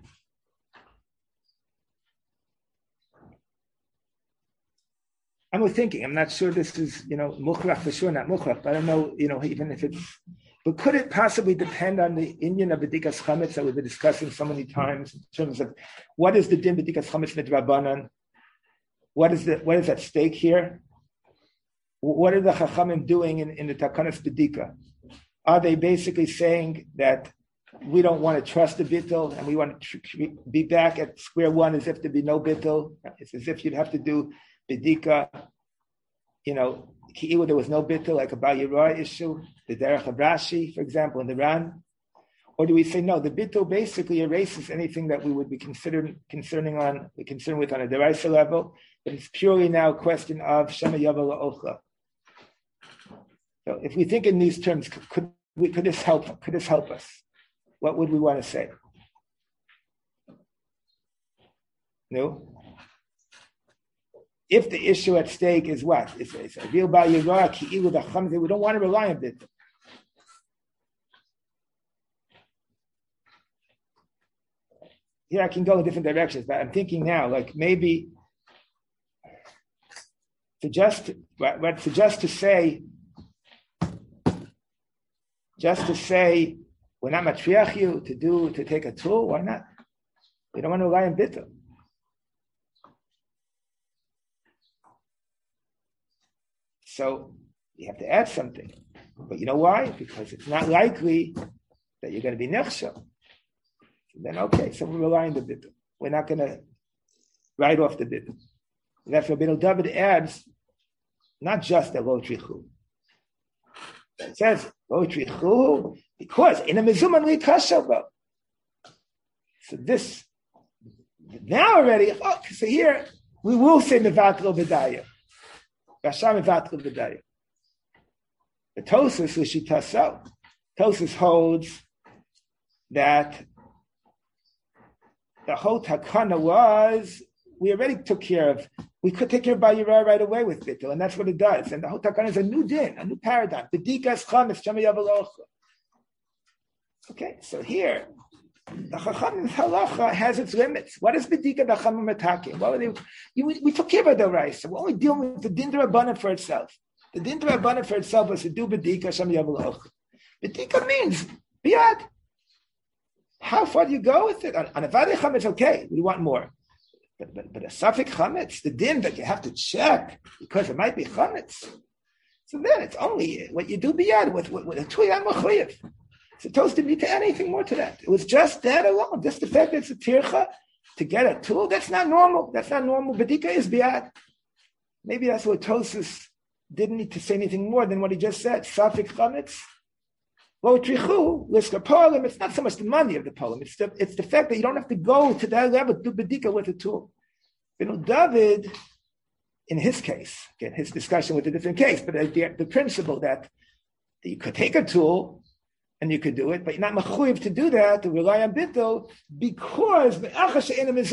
I'm thinking, I'm not sure this is, you know, mukhrach for sure, not mukhrach, but I don't know, you know, even if it's, but could it possibly depend on the Indian of B'dikas Chametz that we've been discussing so many times in terms of what is the din B'dikas Chametz midrabanan? What is the, what is at stake here? What are the Chachamim doing in, in the Takanas B'dika? Are they basically saying that we don't want to trust the bittul and we want to tr- be back at square one as if there be no bittul? It's as if you'd have to do B'dika, you know, ki'ilu there was no bittul, like a Bal Yirah issue, the Derech of Rashi, for example, in the Ran? Or do we say, no, the bittul basically erases anything that we would be considered concerning on, be concerned with on a deraisa level, but it's purely now a question of Shema Yavel La'ocha. So if we think in these terms, could we, could this help, could this help us? What would we want to say? No? If the issue at stake is what? It's, it's a real Bal Yirah, ki'ilu the Chamzeh, we don't want to rely on bittul. Here I can go in different directions, but I'm thinking now, like maybe to just, what, to just to say, just to say, we're not matriach you to do, to take a tool, why not? We don't want to rely on bittul. So you have to add something. But you know why? Because it's not likely that you're going to be nechshel. So then, okay, so we rely on the bittul. We're not going to write off the bittul. Therefore, Rabbeinu David adds not just a lo trichu. It says lo trichu because in a mezuman li kashelba. So this now already. Oh, so here we will say mevatlo b'daya. Rasham mevatlo b'daya. The Tosfos l'shitaso. Tosfos holds that the whole takana was, we already took care of, we could take care of Bayirah right away with bittul, and that's what it does. And the whole takana is a new din, a new paradigm. Bedikas chametz shema yavalocha. Okay, so here, the Chachamim's halacha has its limits. What is bedika the Chachamim attacking? Well, they, you, we took care of the Raisa. We're only dealing with the din d'Rabbanan for itself. The din d'Rabbanan for itself was to do bedika shem yavalocha. Bedika means biyad. How far do you go with it? On, on a vade chametz, okay, we want more. But but, but a safek chametz, the din that you have to check because it might be chametz. So then it's only what you do biyad with with, with a tuyam machayev. It's supposed to be to anything more to that. It was just that alone. Just the fact that it's a tircha to get a tool, that's not normal. That's not normal. Bedika is biyad. Maybe that's what Tosfos didn't need to say anything more than what he just said. Safek chametz. Well, trichu, liska polim, it's not so much the money of the polim. It's the, it's the fact that you don't have to go to that level to do bedika with a tool. You know, David, in his case, again, his discussion with a different case, but the, the principle that you could take a tool and you could do it, but you're not mechuyev to do that, to rely on bittul, because because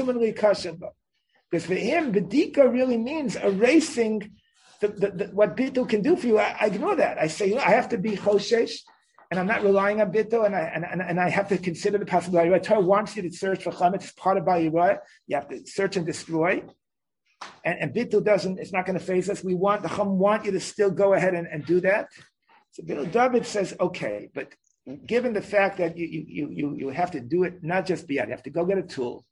for him, bedika really means erasing the, the, the, what bittul can do for you. I, I ignore that. I say, you know, I have to be choshesh, and I'm not relying on bittul, and I and, and, and I have to consider the possibility. The Torah wants you to search for chametz. It's part of Bayirah. You have to search and destroy. And, and bittul doesn't, it's not going to phase us. We want, the Chum want you to still go ahead and, and do that. So David says, okay, but given the fact that you, you, you, you have to do it, not just biyad, you have to go get a tool.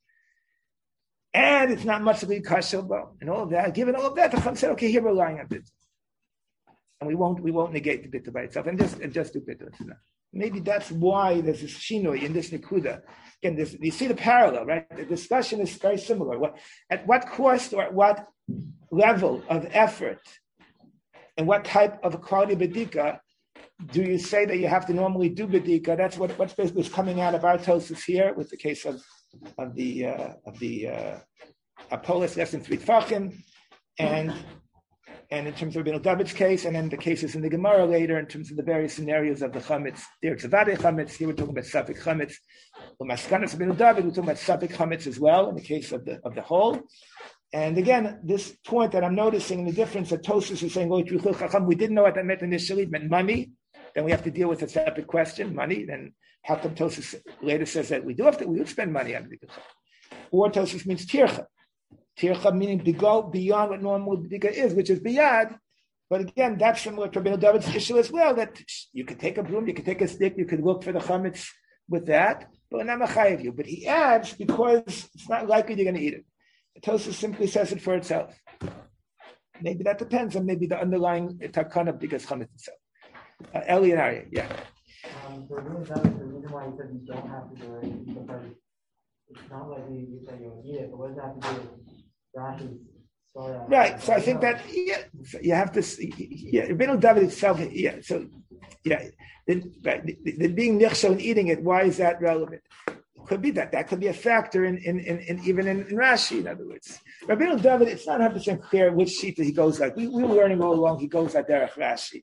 And it's not much to be kashel, and all of that, given all of that, the Chum said, okay, here we're relying on bittul. And we won't we won't negate the bittul by itself, and just and just do bittul. Maybe that's why there's this shinoi in this nikuda. Again, this, you see the parallel, right? The discussion is very similar. What, at what cost or at what level of effort and what type of quality bedika do you say that you have to normally do bedika? That's what what's basically coming out of our Tosfos here with the case of of the uh, of the uh, Apollos less than three tefachim, and. And in terms of Rabbeinu David's case, and then the cases in the Gemara later, in terms of the various scenarios of the chametz, Derek Zavadeh chametz, here we're talking about Safek chametz. Well, Maskanas Rabbeinu David, we're talking about Safek chametz as well, in the case of the of the whole. And again, this point that I'm noticing, the difference that Tosfos is saying, we didn't know what that meant initially, it meant money. Then we have to deal with a separate question, money. Then how come Tosfos later says that we do have to, we would spend money on the Or Tosfos means tircha. Tircha meaning to go beyond what normal bedika is, which is biyad. But again, that's similar to Rabbeinu David's issue as well, that you could take a broom, you could take a stick, you could look for the chametz with that, but not machayev you. But he adds, because it's not likely you're going to eat it. The Tosfos simply says it for itself. Maybe that depends on maybe the underlying takana of bedikas chametz itself. Uh, Eli and Arya, yeah. Um, for Rabbeinu David, the reason why he said you don't have to do it is because it's not like you, you say you'll eat it, but what does that have to do with Rashi's story? Right, so I think that yeah, you have to. Yeah, Rabbeinu David itself. Yeah, so yeah, the, right, the, the being nichshel and eating it. Why is that relevant? It could be that that could be a factor in in, in, in even in, in Rashi. In other words, Rabbeinu David. It's not one hundred percent clear which sheet that he goes like. We, we were learning all along. He goes like derech Rashi.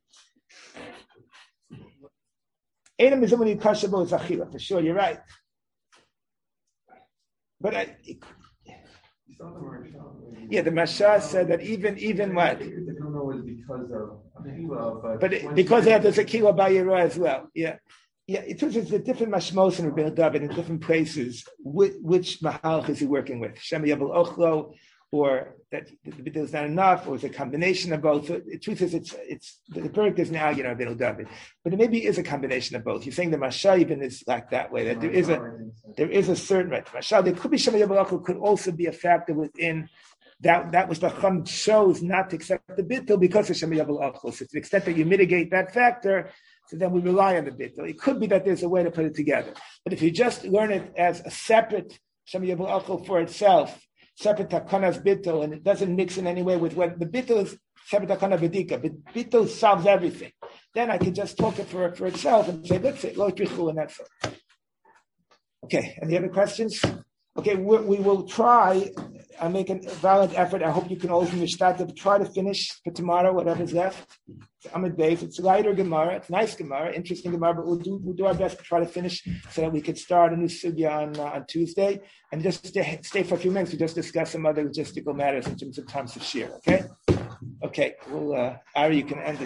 Einam mizumani kashabo zachila. For sure, you're right. But I, yeah, the Mashah said that even even what? I don't know it was because of Akila, but but it, because they have the Zakila Bayirah as well. Yeah, yeah. It was it's a different mashmos in Rabbeinu David in different places. Which, which mahalach is he working with? Shem Yabal Ochlo, or that the is not enough, or it's a combination of both. So the truth is, it's it's the Berg is now you know Rabbeinu David, but it maybe is a combination of both. You're saying the Mashah even is like that way that there is a there is a certain right Mashah. There could be Shem Yabal Ochlo could also be a factor within. That that was the Chum chose not to accept the bittul because of Shem Yabal Ochlo. So to the extent that you mitigate that factor, so then we rely on the bittul. It could be that there's a way to put it together. But if you just learn it as a separate Shem Yabal Ochlo for itself, separate takanas bittul, and it doesn't mix in any way with what the bittul is separate takana bedika, but bittul solves everything. Then I can just talk it for for itself and say that's it, lo trichu, and that's it. Okay, any other questions? Okay, we, we will try I make a valid effort. I hope you can all start to try to finish for tomorrow, whatever's left. I'm a Dave. It's lighter Gemara. It's nice Gemara, interesting Gemara, but we'll do we'll do our best to try to finish so that we could start a new sugya on uh, on Tuesday and just stay, stay for a few minutes to just discuss some other logistical matters in terms of times of shir. Okay, okay. Well, uh, Ari, you can end it.